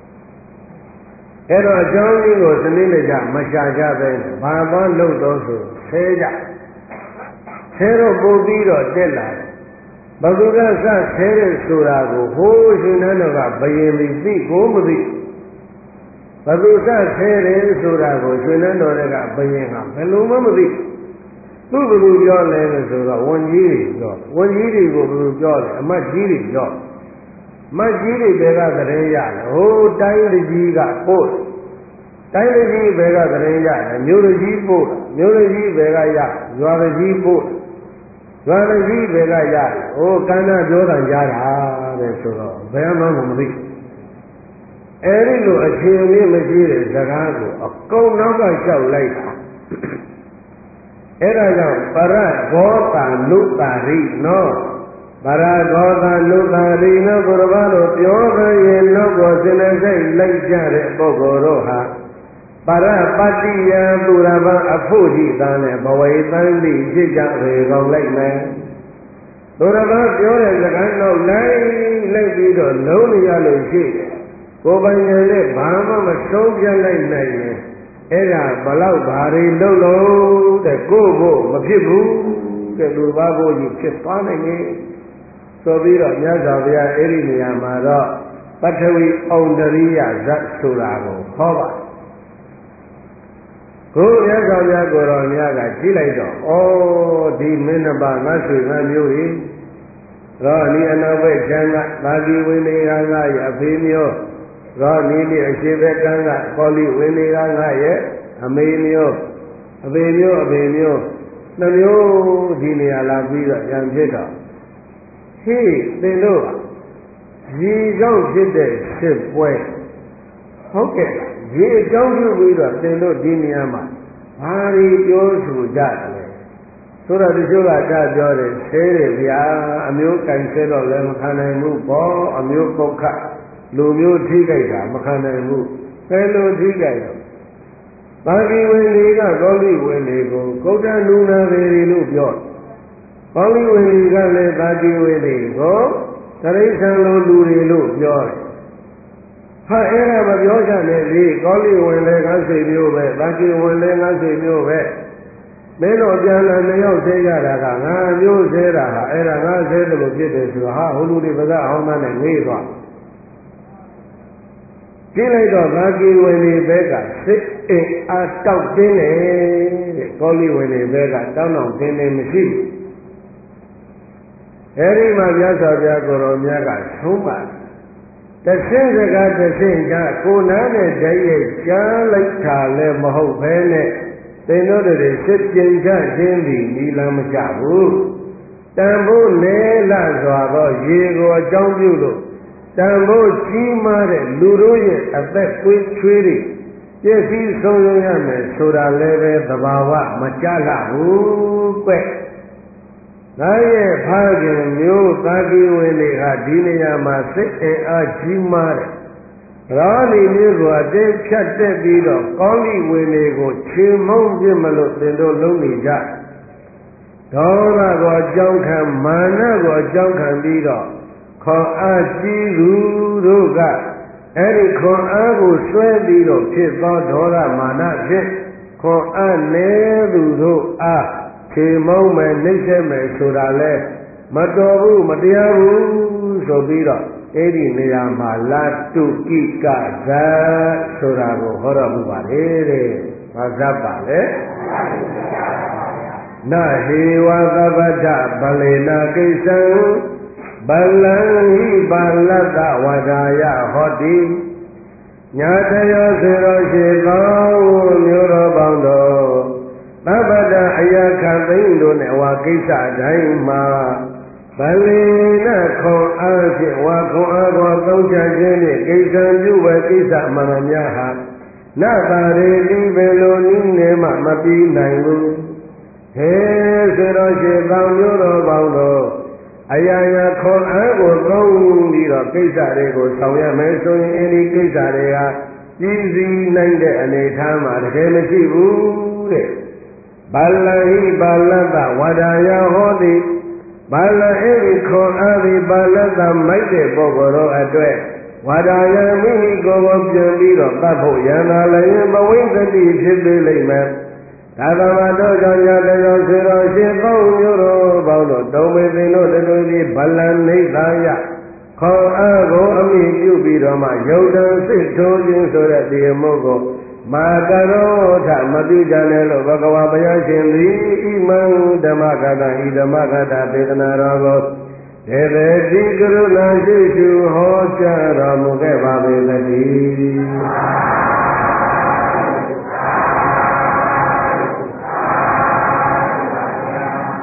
အဲ့တော့အကြောင်းလေးကိုစနစ်တကျမရှာကြပဲဘာမှလုပ်တော့ဆိုဆဲကြဆဲတော့ပို့ပြီးတော့တက်လာတယ်ဘဂုကစဆဲတဲ့ဆိုတာကိုဟိုးရှင်နန်းတော်ကဘယင်ပြီးသိကိုမသိဘဂုကဆဲတယ်ဆိုတာကိုရှင်နန်းတော်ကဘယင်ကဘယ်လိုမှမသိသူ့ဘယ်လိုပြောလဲဆိုတော့ဝန်ကြီးတွေပြောဝန်ကြီးတွေကိုဘယ်လိုပြောလဲအမတ်ကြီးတွေပြောမတ်ကြီးတွေဘယ်ကသတင်းရလဲဟိုးတိုင်းကြီးကပို့တိုင်းကြီးဘယ်ကသတင်းရလဲမြို့ကြီးပို့မြို့ကြီးဘယ်ကရရွာကြီးပို့ရွာကြီးဘယ်ကရဟိုကန္နာပြောတာရတာတဲ့ဆိုတော့ဘယ်မှမသိအဲဒီလိုအခြေအနေမရှိတဲ့စကားကိုအကုန်နောက်ကလျှောက်လိုက်တာအဲ့ဒါကြောင့်ပရဘောတာနုတာရိနောပရဘောတာနုတာရိနောဘုရားတို့ပြောကြရင်နောက်ကိုစင်နေစိတ်လိုက်ကြတဲ့ပုဂ္ဂိုလ်တို့ဟာပရပတ္တိယသူရဘအဖို့ရှိသားနဲ့ဘဝေတန်တိဖြစ်ကြပေကောင်းလိုက်မယ်သူရဘပြောတဲ့စကားတော့လိုက်ပြီးတော့လုံးနေရလို့ရှိတယ်ကိုယ်ပိုင်ဉာဏ်နဲ့ဘာမှမဆုံးပြလိုက်နိုင်ရင်အဲ့ဒါဘလောက်ဘာတွေလုံးလုံးတဲ့ကိုမဖြစ်ဘူးတဲ့လူဘာကိုကြီးဖြစ်သွားနိုင်တယ်ဆိုပြီးတော့မြတ်စွာဘုရားအဲ့ဒီနေရာမှာတော့ပထဝီဩန္ဒရိယဇတ်ဆိုတာကိုဟောပါကိုမြတ်စွာဘုရားကိုတော်မြတ်ကကြည့်လိုက်တော့ဩဒီမင်းနှစ်ပါးငါဆွေငါမျိုးကြီးတော့ဒီအနောက်ဘက်ကျမ်းကသာဂီဝိနေကငါရဲ့အဖေမျိုးတော့ဒီနေ့အရှိဘက်ကန်းကကောလိဝိနေကငါရဲ့အမေမျိုးအဖေမျိုးနှမျိုးဒီနေရာလာပြီးတော့ကြံဖြစ်တော့ဟေးသင်တို့ရေကြောင့်ဖြစ်တဲ့စစ်ပွဲဟုတ်ကဲ့ရေအကြောင်းပြုပြီးတော့သင်တို့ဒီနေရာမှာဘာတွေပြောဆိုကြတယ်လဲဆိုတော့ဒီချို့ကပြောတယ်ဆဲတယ်ဗျာအမျိုးကင်ဆဲတော့လည်းမခံနိုင်ဘူးပေါ့အမျိုးပုတ်ခလူမျိုးထိကြိုက်တာမခံနိုင်ဘူးဘယ်လိုထိကြိုက်တော့ပါဠိဝင်တွေကကောလိဝင်တွေကိုကုဋ္ဌနုနာပေလို့ပြောကောလိဝင်တွေကလည်းပါဠိဝင်တွေကိုတရိစ္ဆာန်လိုလူတွေလို့ပြောတယ်ဟာအဲ့ဒါမပြောကြနဲ့လေကောလိဝင်လည်းငါဆွေမျိုးပဲပါဠိဝင်လည်းငါဆွေမျိုးပဲမင်းတို့ပြန်လာနှစ်ယောက်ဆဲကြတာကငါမျိုးဆဲတာဟာအဲ့ဒါငါဆဲတယ်လို့ဖြစ်တယ်ဆိုတော့ဟာဟိုလူတွေပါးအောင်သားနဲ့ငေးသွားကြည့်လိုက်တော့ဘာကီဝင်နေဘက်ကစိတ်အင်အားတောက်တင်းတယ်တဲ့ကောလိဝင်နေဘက်ကတောင်းတောင်းတင်းတင်းမရှိဘူးအဲဒီမှာမြတ်စွာဘုရားကိုယ်တော်မြတ်ကဆုံးပါတဆင့်စကားတဆင့်ကကိုနားနဲ့တည်းရဲ့ကြားလိုက်တာလည်းမဟုတ်ဘဲနဲ့သင်တို့တွေစစ်ကျင်ကြခြင်းသည်နီလမ်းမကြဘူးတန်ဖိုးလဲလာစွာသောရေကိုအကြောင်းပြုလို့တန်ဖိုးကြီးမားတဲ့လူတို့ရဲ့အသက်သွေးချွေးတွေပြည့်စည်ဆုံးရမယ်ဆိုတာလည်းပဲသဘာဝမကြလှဘူးကွငါရဲ့ဖခင်မျိုးသာကီဝင်တွေကဒီနေရာမှာစိတ်အင်အားကြီးမားတယ်ရောလီမျိုးကိုအတင်းဖြတ်တက်ပြီးတော့ကောင်းလီဝင်တွေကိုခြေမုံပြစ်မလို့သင်တို့လုံးနေကြဒေါသကိုအကြောင်းခံမာနကိုအကြောင်းခံပြီးတော့ခေါ်အားကြီးသူတို့ကအဲ့ဒီခေါ်အားကိုဆွဲပြီးတော့ဖြစ်သောဒေါသမာနဖြင့်ခေါ်အားနေသူတို့အားခြေမုံမယ်နှိမ့်ဆက်မယ်ဆိုတာလဲမတော်ဘူးမတရားဘူးဆိုပြီးတော့အဲ့ဒီနေရာမှာလာတုကိကဇာဆိုတာကိုဟောတော်မူပါတယ်တဲ့။ဘာဇတ်ပါလဲ။နဟေဝသဗ္ဗတဗလေနာကိစ္စံဗလံဟိပါလတ္တဝဒါယဟောတိညာတယောစေတော်ရှိသောမျိုးတော်ပေါင်းတော်သဗ္ဗတအယခသိမ့်တို့နဲ့ဝါကိစ္စတိုင်းမှာဗလေနခွန်အားဖြင့်ဝါခွန်အားကိုသုံးချခြင်းဖြင့်ကိစ္စံပြုဝဲကိစ္စမှန်များဟာနတာရေတိဘယ်လိုနည်းနဲ့မှမပြီးနိုင်ဘူးဟေစေတော်ရှိသောမျိုးတော်ပေါင်းတော်အရာရာခွန်အားကိုသုံးပြီးတော့ကိစ္စတွေကိုဆောင်ရမယ်ဆိုရင်အဲဒီကိစ္စတွေကပြည်စည်းနိုင်တဲ့အနေအထားမှာတကယ်မရှိဘူးတဲ့ဘာလဟိဘာလတ္တဝဒါယဟောတိဘာလအေခွန်အားဒီဘာလတ္တမိုက်တဲ့ပုဂ္ဂိုလ်တို့အတွက်ဝဒါယမိမိကိုယ်ကိုပြန်ပြီးတော့တတ်ဖို့ရန်လာလည်းဘဝိသတိဖြစ်သေးလိမ့်မယ်သာသနာတော်ကြောင့်တရားတော်ဆေတော်ရှင်ပေါင်းမျိုးတော်ပေါင်းတို့တုံးမေသင်တို့တို့ဒီဗလံနေသာယခေါ်အားကိုအမိပြုပြီးတော့မှယုတ်တံစစ်ထိုးခြင်းဆိုတဲ့ဒီမို့ကိုမာကရောထမပြုကြနဲ့လို့ဘဂဝါဘုရားရှင်သည်ဣမံဓမ္မကတံဤဓမ္မကတဒေသနာတော်ကိုဒေဝတိကရုဏာရှိရှုဟောကြားတော်မူခဲ့ပါပေသတည်း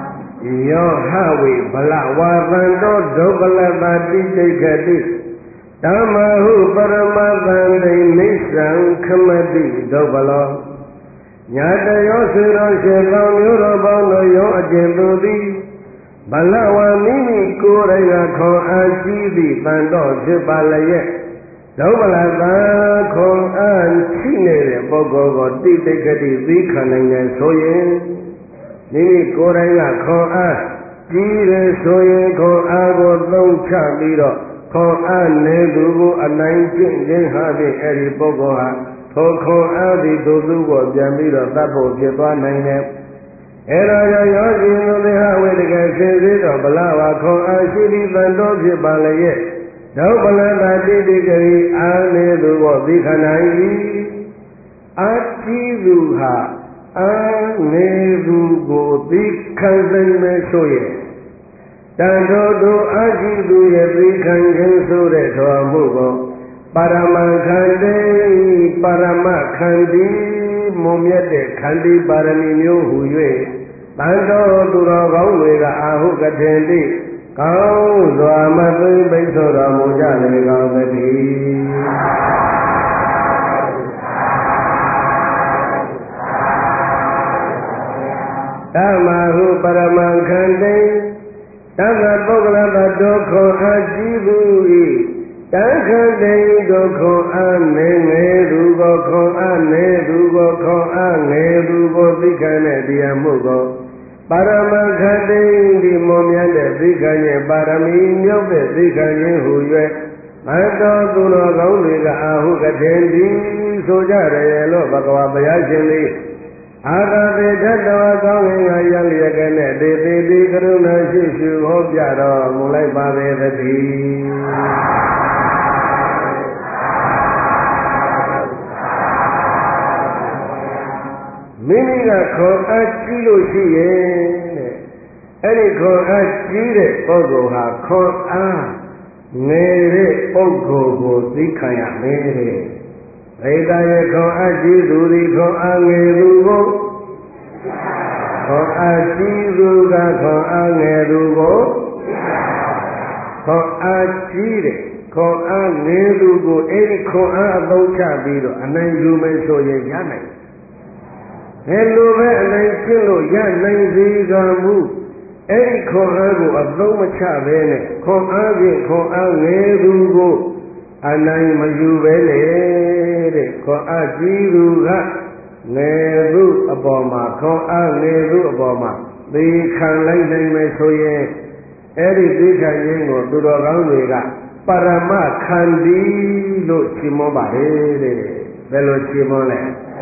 ယောဟဝေဗလဝါသံတောဒုက္ခလတတိတိခတိဓမ္မဟုပရမသန္တိနိစ္စံခမတိဒုဗ္ဗလောညာတယောဆွေတော်ရှင်သောမျိုးတော်ပေါင်းတို့ရောအကျဉ်သူသည်ဘလဝမိမိကိုယ်တိုင်ကခွန်အားကြီးသည့်တန်တော်ဖြစ်ပါလျက်ဒုဗ္ဗလသာခွန်အားရှိနေတဲ့ပုဂ္ဂိုလ်ကိုတိတိကတိသိခံနိုင်တယ်ဆိုရင်မိမိကိုယ်တိုင်ကခွန်အားကြီးတယ်ဆိုရင်ခွန်အားကိုသုံးချပြီးတော့ခွန်အားနေသူကိုအနိုင်ကျင့်ခြင်းဟာဖြင့်အဲ့ဒီပုဂ္ဂိုလ်ဟာထိုခွန်အားသည်သူကိုပြန်ပြီးတော့တတ်ဖို့ဖြစ်သွားနိုင်တယ်အဲ့တော့ရောရှင်သူတွေဟာဝိတကဆင်းသေးတော့ဗလဝါခွန်အားရှိသည့်တန်တော်ဖြစ်ပါလျက်ဒုဗ္ဗလတာတိတိကရိအာနေသူကိုသိခနိုင်၏အာတိသူဟာအာနေသူကိုသိခံနိုင်မယ်ဆိုရင်တန်တော်တို့အာရှိသူရဲ့သိခံခြင်းဆိုတဲ့တော်မှုကိုပါရမခန္တိပါရမခန္တိမုံမြတ်တဲ့ခန္တိပါရမီမျိုးဟူ၍တန်တော်သူတော်ကောင်းတွေကအာဟုကထေတိကောင်းစွာမသိပိတ်ဆိုတော်မူကြလေကောင်းသတည်းဓမ္မဟုပရမခန္တိတသပုဂ္ဂလတဒုက္ခအာជីဘူး၏တံခတိဒုက္ခအာနေငယ်သူကိုခွန်အာနေသူကိုခွန်အာငယ်သူကိုသိခံတဲ့တရားမှုကိုပါရမခတိဒီမွန်မြတ်တဲ့သိခံခြင်းပါရမီမြုပ်တဲ့သိခံခြင်းဟူ၍မတော်သူတော်ကောင်းတွေကအာဟုကထေတိဆိုကြတယ်လို့ဘဂဝါဘုရားရှင်သည်အာဂတိတ္တဝကောင်းငင်ကရလျက်ကနဲ့တေတိတိကရုဏာရှိရှုဟောပြတော်မူလိုက်ပါပေသတည်းမိမိကခေါ်အားကြီးလို့ရှိရဲ့တဲ့အဲ့ဒီခေါ်အားကြီးတဲ့ပုဂ္ဂိုလ်ဟာခေါ်အားငယ်တဲ့ပုဂ္ဂိုလ်ကိုသိခံရမယ်တဲ့ဗေဒရဲ့ခေါ်အားကြီးသူသည်ခေါ်အားငယ်သူကိုခေါ်အားကြီးသူကခေါ်အားငယ်သူကိုခေါ်အားကြီးတဲ့ခေါ်အားငယ်သူကိုအဲ့ဒီခေါ်အားအသုံးချပြီးတော့အနိုင်ယူမယ်ဆိုရင်ရနိုင်ဘယ်လိုပဲအနိုင်ကျင့်လို့ရနိုင်စေကမူအဲ့ဒီခွန်အားကိုအသုံးမချဘဲနဲ့ခွန်အားဖြင့်ခွန်အားငယ်သူကိုအနိုင်မယူပဲလေတဲ့ခွန်အားကြီးသူကငယ်သူအပေါ်မှာခွန်အားငယ်သူအပေါ်မှာသိခံလိုက်နိုင်မယ်ဆိုရင်အဲ့ဒီသိခံခြင်းကိုသူတော်ကောင်းတွေကပရမခန္တီလို့ရှင်းမပါတယ်တဲ့ဘယ်လိုရှင်းမလဲ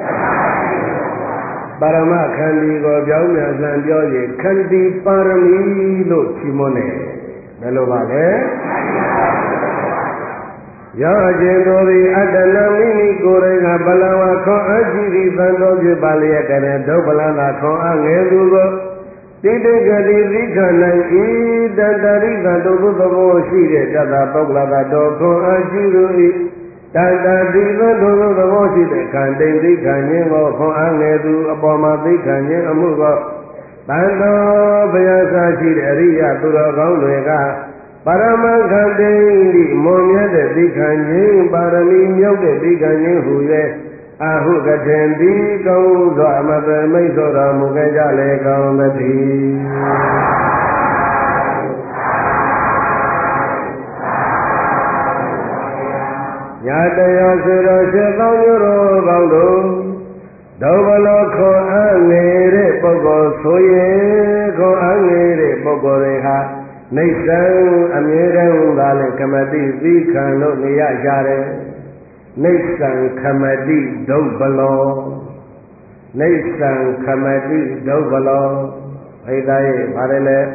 ပါရမခန္တီကိုပြောင်းပြန်လှန်ပြောရင်ခန္တီပါရမီလို့ချီးမွမ်းတယ်ဘယ်လိုပါလဲရောအကျဉ်သူသည်အတ္တနမိမိကိုယ်တိုင်ကဘလဝါခွန်အားရှိသည့်သံတော်ဖြစ်ပါလျက်တည်းဒုဗ္ဗလသာခွန်အားငယ်သူကိုတိတိကတိသိခံနိုင်၏တတရိကတုဘုသဘောရှိတဲ့တသပုဂ္ဂလသာတော်ခွန်အားရှိသူ၏တတတိသောဒုသဘောရှိတဲ့ခန္တိသိခံခြင်းကိုခွန်အားငယ်သူအပေါ်မှာသိခံခြင်းအမှုကိုတန်တော်ဘုရားစာရှိတဲ့အရိယသူတော်ကောင်းတွေကပါရမခန္တိဒီမွန်မြတ်တဲ့သိခံခြင်းပါရမီမြုပ်တဲ့သိခံခြင်းဟူ၍အာဟုကထေတိကောင်းစွာမပမိတ်သောတော်မူခဲ့ကြလေကောင်းသတည်းညာတရားဆွေတော်ရှင်သောမျိုးတော်ကောင်းတို့ဒုဗ္ဗလောခွန်အားနေတဲ့ပုဂ္ဂိုလ်ဆိုရင်ခွန်အားနေတဲ့ပုဂ္ဂိုလ်တွေဟာနိစ္စံအမြဲတမ်းသာလဲကမတိသီခံလို့နေရကြတယ်နိစ္စံခမတိဒုဗ္ဗလောနိစ္စံခမတိဒုဗ္ဗလောဘိသားရဲ့ဗါတယ်လေ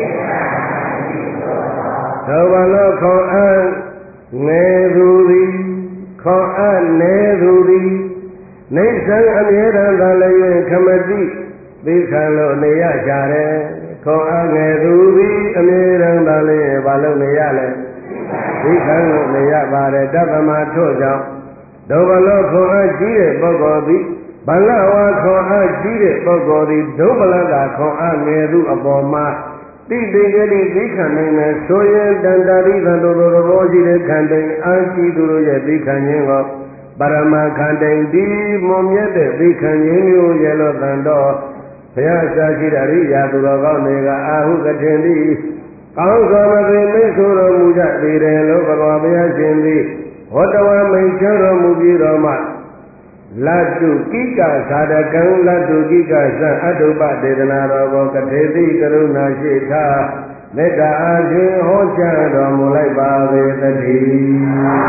ဒုဗ္ဗလောခွန်အားငယ်သူသည်ခေါ်အားနေသူသည်နိစ္စံအမြဲတမ်းသာလည်းခမတိသိခံလို့နေရကြတယ်ခေါ်အားငယ်သူသည်အမြဲတမ်းသာလည်းဘာလို့နေရလဲသိခံလို့နေရပါတယ်တပ္ပမထို့ကြောင့်ဒုဗ္ဗလောခေါ်အားကြီးတဲ့ပုဂ္ဂိုလ်သည်ဗလဝါခေါ်အားကြီးတဲ့ပုဂ္ဂိုလ်သည်ဒုဗ္ဗလကခေါ်အားငယ်သူအပေါ်မှာတိတိကလေးသိခံနိုင်မယ်ဆိုရင်တန်တာရိသံတို့လိုသဘောရှိတဲ့ခန္တိုင်အာရှိသူတို့ရဲ့သိခံခြင်းကိုပရမခန္တိုင်ဒီမွန်မြတ်တဲ့သိခံခြင်းမျိုးရဲ့လို့တန်တော့ဘုရားရှားရှိတဲ့ရိယာသူတော်ကောင်းတွေကအာဟုကထင်သည်ကောင်းစွာမသိမိတ်ဆိုတော်မူကြသေးတယ်လို့ဘဂဝါဘုရားရှင်သည်ဟောတဝမိန်ချတော်မူပြီးတော့မှလတုကိကသာဒကံလတုကိကသံအတုပဒေသနာတော်ကိုကထေတိကရုဏာရှိထားမေတ္တာအားဖြင့်ဟောကြားတော်မူလိုက်ပါပေသတည်း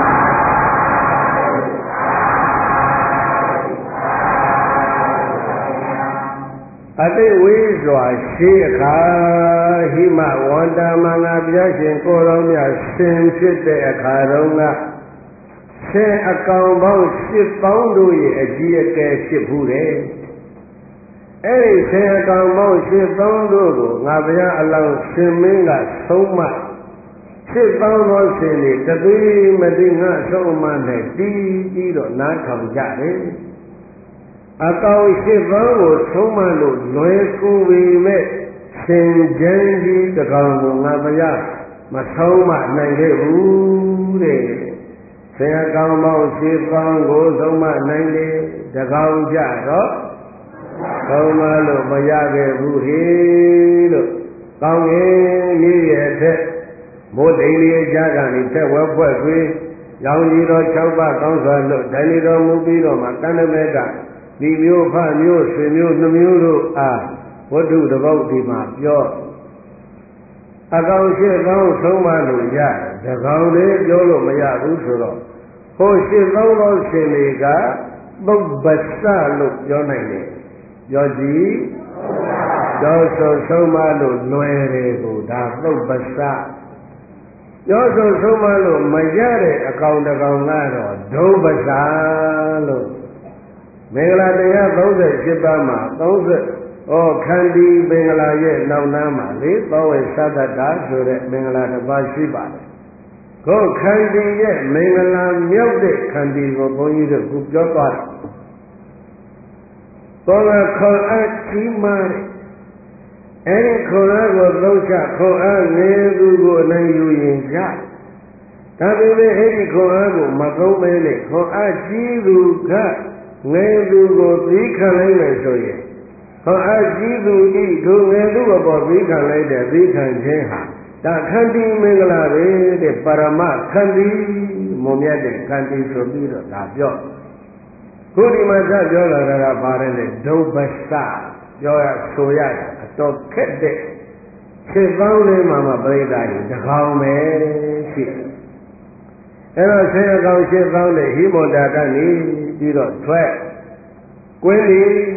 အတိတ်ဝေးစွာရှိအခါဟိမဝန္တာမင်္ဂဘုရားရှင်ကိုယ်တော်မြတ်ရှင်ဖြစ်တဲ့အခါတုန်းကဆင်းအကောင်ပေါင်း8ပေါင်းတို့ရဲ့အကြီးအကဲဖြစ်ဘူးတယ်။အဲဒီဆင်းအကောင်ပေါင်း8ပေါင်းတို့ကိုငါဘုရားအလောင်းရှင်မင်းကဆုံးမ8ပေါင်းသောရှင်တွေတသွေးမသိငါဆုံးမနဲ့တီးပြီးတော့နားထောင်ကြတယ်။အကောင်8ပေါင်းကိုဆုံးမလို့လွယ်ကူပေမဲ့ရှင်ကျန်းကြီးတကောင်ကိုငါဘုရားမဆုံးမနိုင်ခဲ့ဘူးတဲ့။ဆရာကောင်းပေါင်း8ပေါင်းကိုသုံးမနိုင်လေတကောင်ကြတော့သုံးမလို့မရခဲ့ဘူးဟေလို့ကောင်းရင်မြည်ရဲ့ထက်မိုးတိမ်လေးကြားကနေထက်ဝဲဖွဲ့ပြီးရောင်ကြီးတော်6ပါးကောင်းစွာလို့ဒိုင်လီတော်မူပြီးတော့မှကန္နမေကဒီမျိုးဖမျိုးဆွေမျိုးနှမျိုးတို့အားဝတ္ထုတပုတ်ဒီမှာပြောအကောင်8ကောင်းသုံးမလို့ရတကောင်လေးပြောလို့မရဘူးဆိုတော့ဟို8ကောင်းသောရှင်တွေကပုပ္ပစလို့ပြောနိုင်တယ်ပြောကြည့်ပြောဆိုဆုံးမလို့လွယ်တယ်ကိုဒါပုပ္ပစပြောဆိုဆုံးမလို့မရတဲ့အကောင်တကောင်ကတော့ဒုပ္ပစလို့မင်္ဂလာတရား38ပါးမှာခန္တီမင်္ဂလာရဲ့နောက်နားမှာလေသောဝေသတ္တတာဆိုတဲ့မင်္ဂလာတစ်ပါးရှိပါတယ်ကိုခန္တီရဲ့မင်္ဂလာမြောက်တဲ့ခန္တီကိုဘုန်းကြီးတို့ခုပြောသွားတယ်ဘောကခေါ်အပ်ကြီးမားတဲ့အဲဒီခေါ်အားကိုသုံးချခေါ်အားငယ်သူကိုအနိုင်ယူရင်ရဒါပေမဲ့အဲဒီခေါ်အားကိုမသုံးမဲနဲ့ခေါ်အားကြီးသူကငယ်သူကိုသိခံလိုက်မယ်ဆိုရင်ခေါ်အားကြီးသူဤထိုငယ်သူအပေါ်သိခံလိုက်တဲ့သိခံခြင်းဟာဒါခန္တီမင်္ဂလာပဲတဲ့ပရမခန္တီမုံမြတ်တဲ့ခန္တီဆိုပြီးတော့ဒါပြောခုဒီမှာဆက်ပြောလာတာကပါတယ်လေဒုပ္ပစပြောရဆိုရတာအတော်ခက်တဲ့7ပေါင်းလေးမှာပြိဿာကြီးတကောင်ပဲရှိအဲ့တော့ဆင်းအကောင်7ပေါင်းနဲ့ဟိမန္တာကနေပြီးတော့ထွက်ကွင်း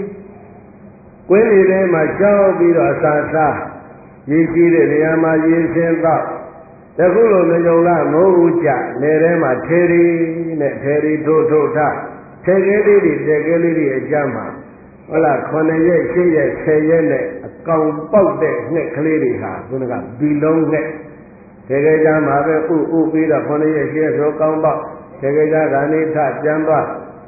လေးထဲမှာရှောက်ပြီးတော့အစာစားရေကြီးတဲ့နေရာမှာရေစင်းတော့တခုလိုမကြုံလားမိုးဦးကြနေထဲမှာထေရီနဲ့ထေရီထိုးထားထေကလေးတွေတက်ကလေးတွေအကြမ်းမှာဟုတ်လား9ရက်10ရက်10ရက်နဲ့အကောင်ပေါက်တဲ့ငှက်ကလေးတွေဟာခုနကဘီလုံးငှက်ထေကကြမှာပဲဥပြီးတော့9ရက်10ရက်ဆိုကောင်းပေါက်ထေကကြကနေထပြန်သွား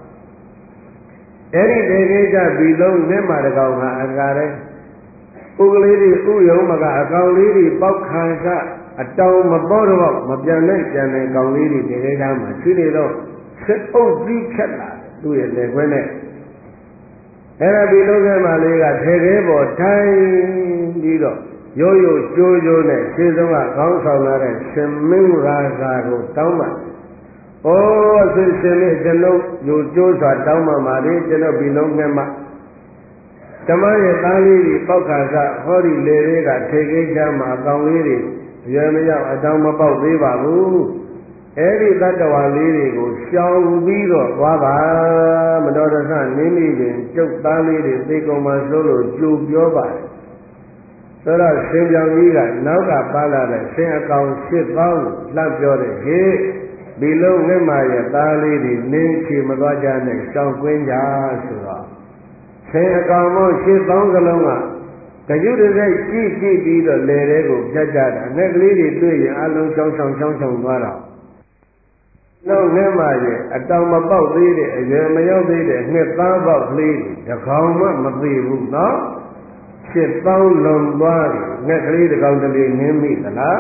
အဲ့ဒီထေကကြဘီလုံးငှက်မှာတကောင်ဟာအကားတဲ့ဥကလေးတွေဥယုံမကအကောင်လေးတွေပေါက်ခံကအတောင်မပေါ်တော့မပြန်နိုင်ပြန်တဲ့ကောင်လေးတွေထေကကြမှာရှိနေတော့စစ်အုပ်ကြီးဖြတ်လာသူ့ရဲ့လက်ခွဲနဲ့အဲ့ဒါဒီလုံးထဲမှာလေးကထေသေးပေါ်ထိုင်ပြီးတော့ရိုးရိုးကြိုးကြိုးနဲ့ရှင်းဆုံးကခေါင်းဆောင်လာတဲ့ရှင်မင်းရာဇာကိုတောင်းပါ။အိုးရှင်လေးကျွန်ုပ်ယူကြိုးစွာတောင်းပါပါလေကျွန်ုပ်ဒီလုံးထဲမှာဓမ္မရဲ့သားလေးတွေပေါက်ခါကဟောဒီလေတွေကထေကိချမ်းမှာအကောင်လေးတွေရွယ်မရောက်အတောင်မပေါက်သေးပါဘူး။အဲ့ဒီတတ္တဝါလေးတွေကိုရှောင်ပြီးတော့သွားပါမတော်တဆနင်းမိရင်ကျုပ်သားလေးတွေသိကုန်မှဆိုလို့ကြိုပြောပါတယ်ဆိုတော့ရှင်ပြောင်ကြီးကနောက်ကပါလာတဲ့ရှင်အကောင်8ပေါင်းလှပ်ပြောတယ်ဟေ့ဒီလုံးငှက်မာရဲ့သားလေးတွေနင်းချေမသွားကြနဲ့ရှောင်ကွင်းကြဆိုတော့ရှင်အကောင်မို့8ပေါင်းစလုံးကကြွတစိုက်ကြည့်ပြီးတော့လေတဲ့ကိုဖြတ်ကြတာငှက်ကလေးတွေတွေ့ရင်အလုံးချောင်းသွားတော့နောက်ငှက်မရဲ့အတောင်မပေါက်သေးတဲ့အရွယ်မရောက်သေးတဲ့ငှက်သားပေါက်ကလေးတကောင်မှမသေးဘူးနော် 8000လွန်သွားပြီငှက်ကလေးတစ်ကောင်တလေနင်းမိသလား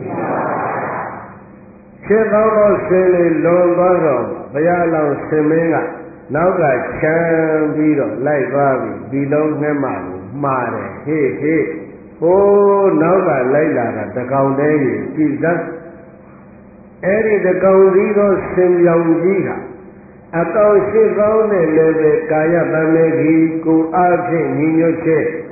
8000တော့ဆင်းလေလွန်သွားတော့ဘုရားလောင်းဆင်မင်းကနောက်ကချမ်းပြီးတော့လိုက်သွားပြီဒီလုံးငှက်မကိုမှားတယ်ဟေ့ဟေ့ဟိုးနောက်ကလိုက်လာတာတကောင်တည်းကြီးကြည်စမ်းအဲ့ဒီတကောင်စီသောဆင်ပြောင်ကြီးဟာအကောင်8000နဲ့လည်းပဲကာယတမေကြီးကိုအားဖြင့်ညီညွတ်ချက်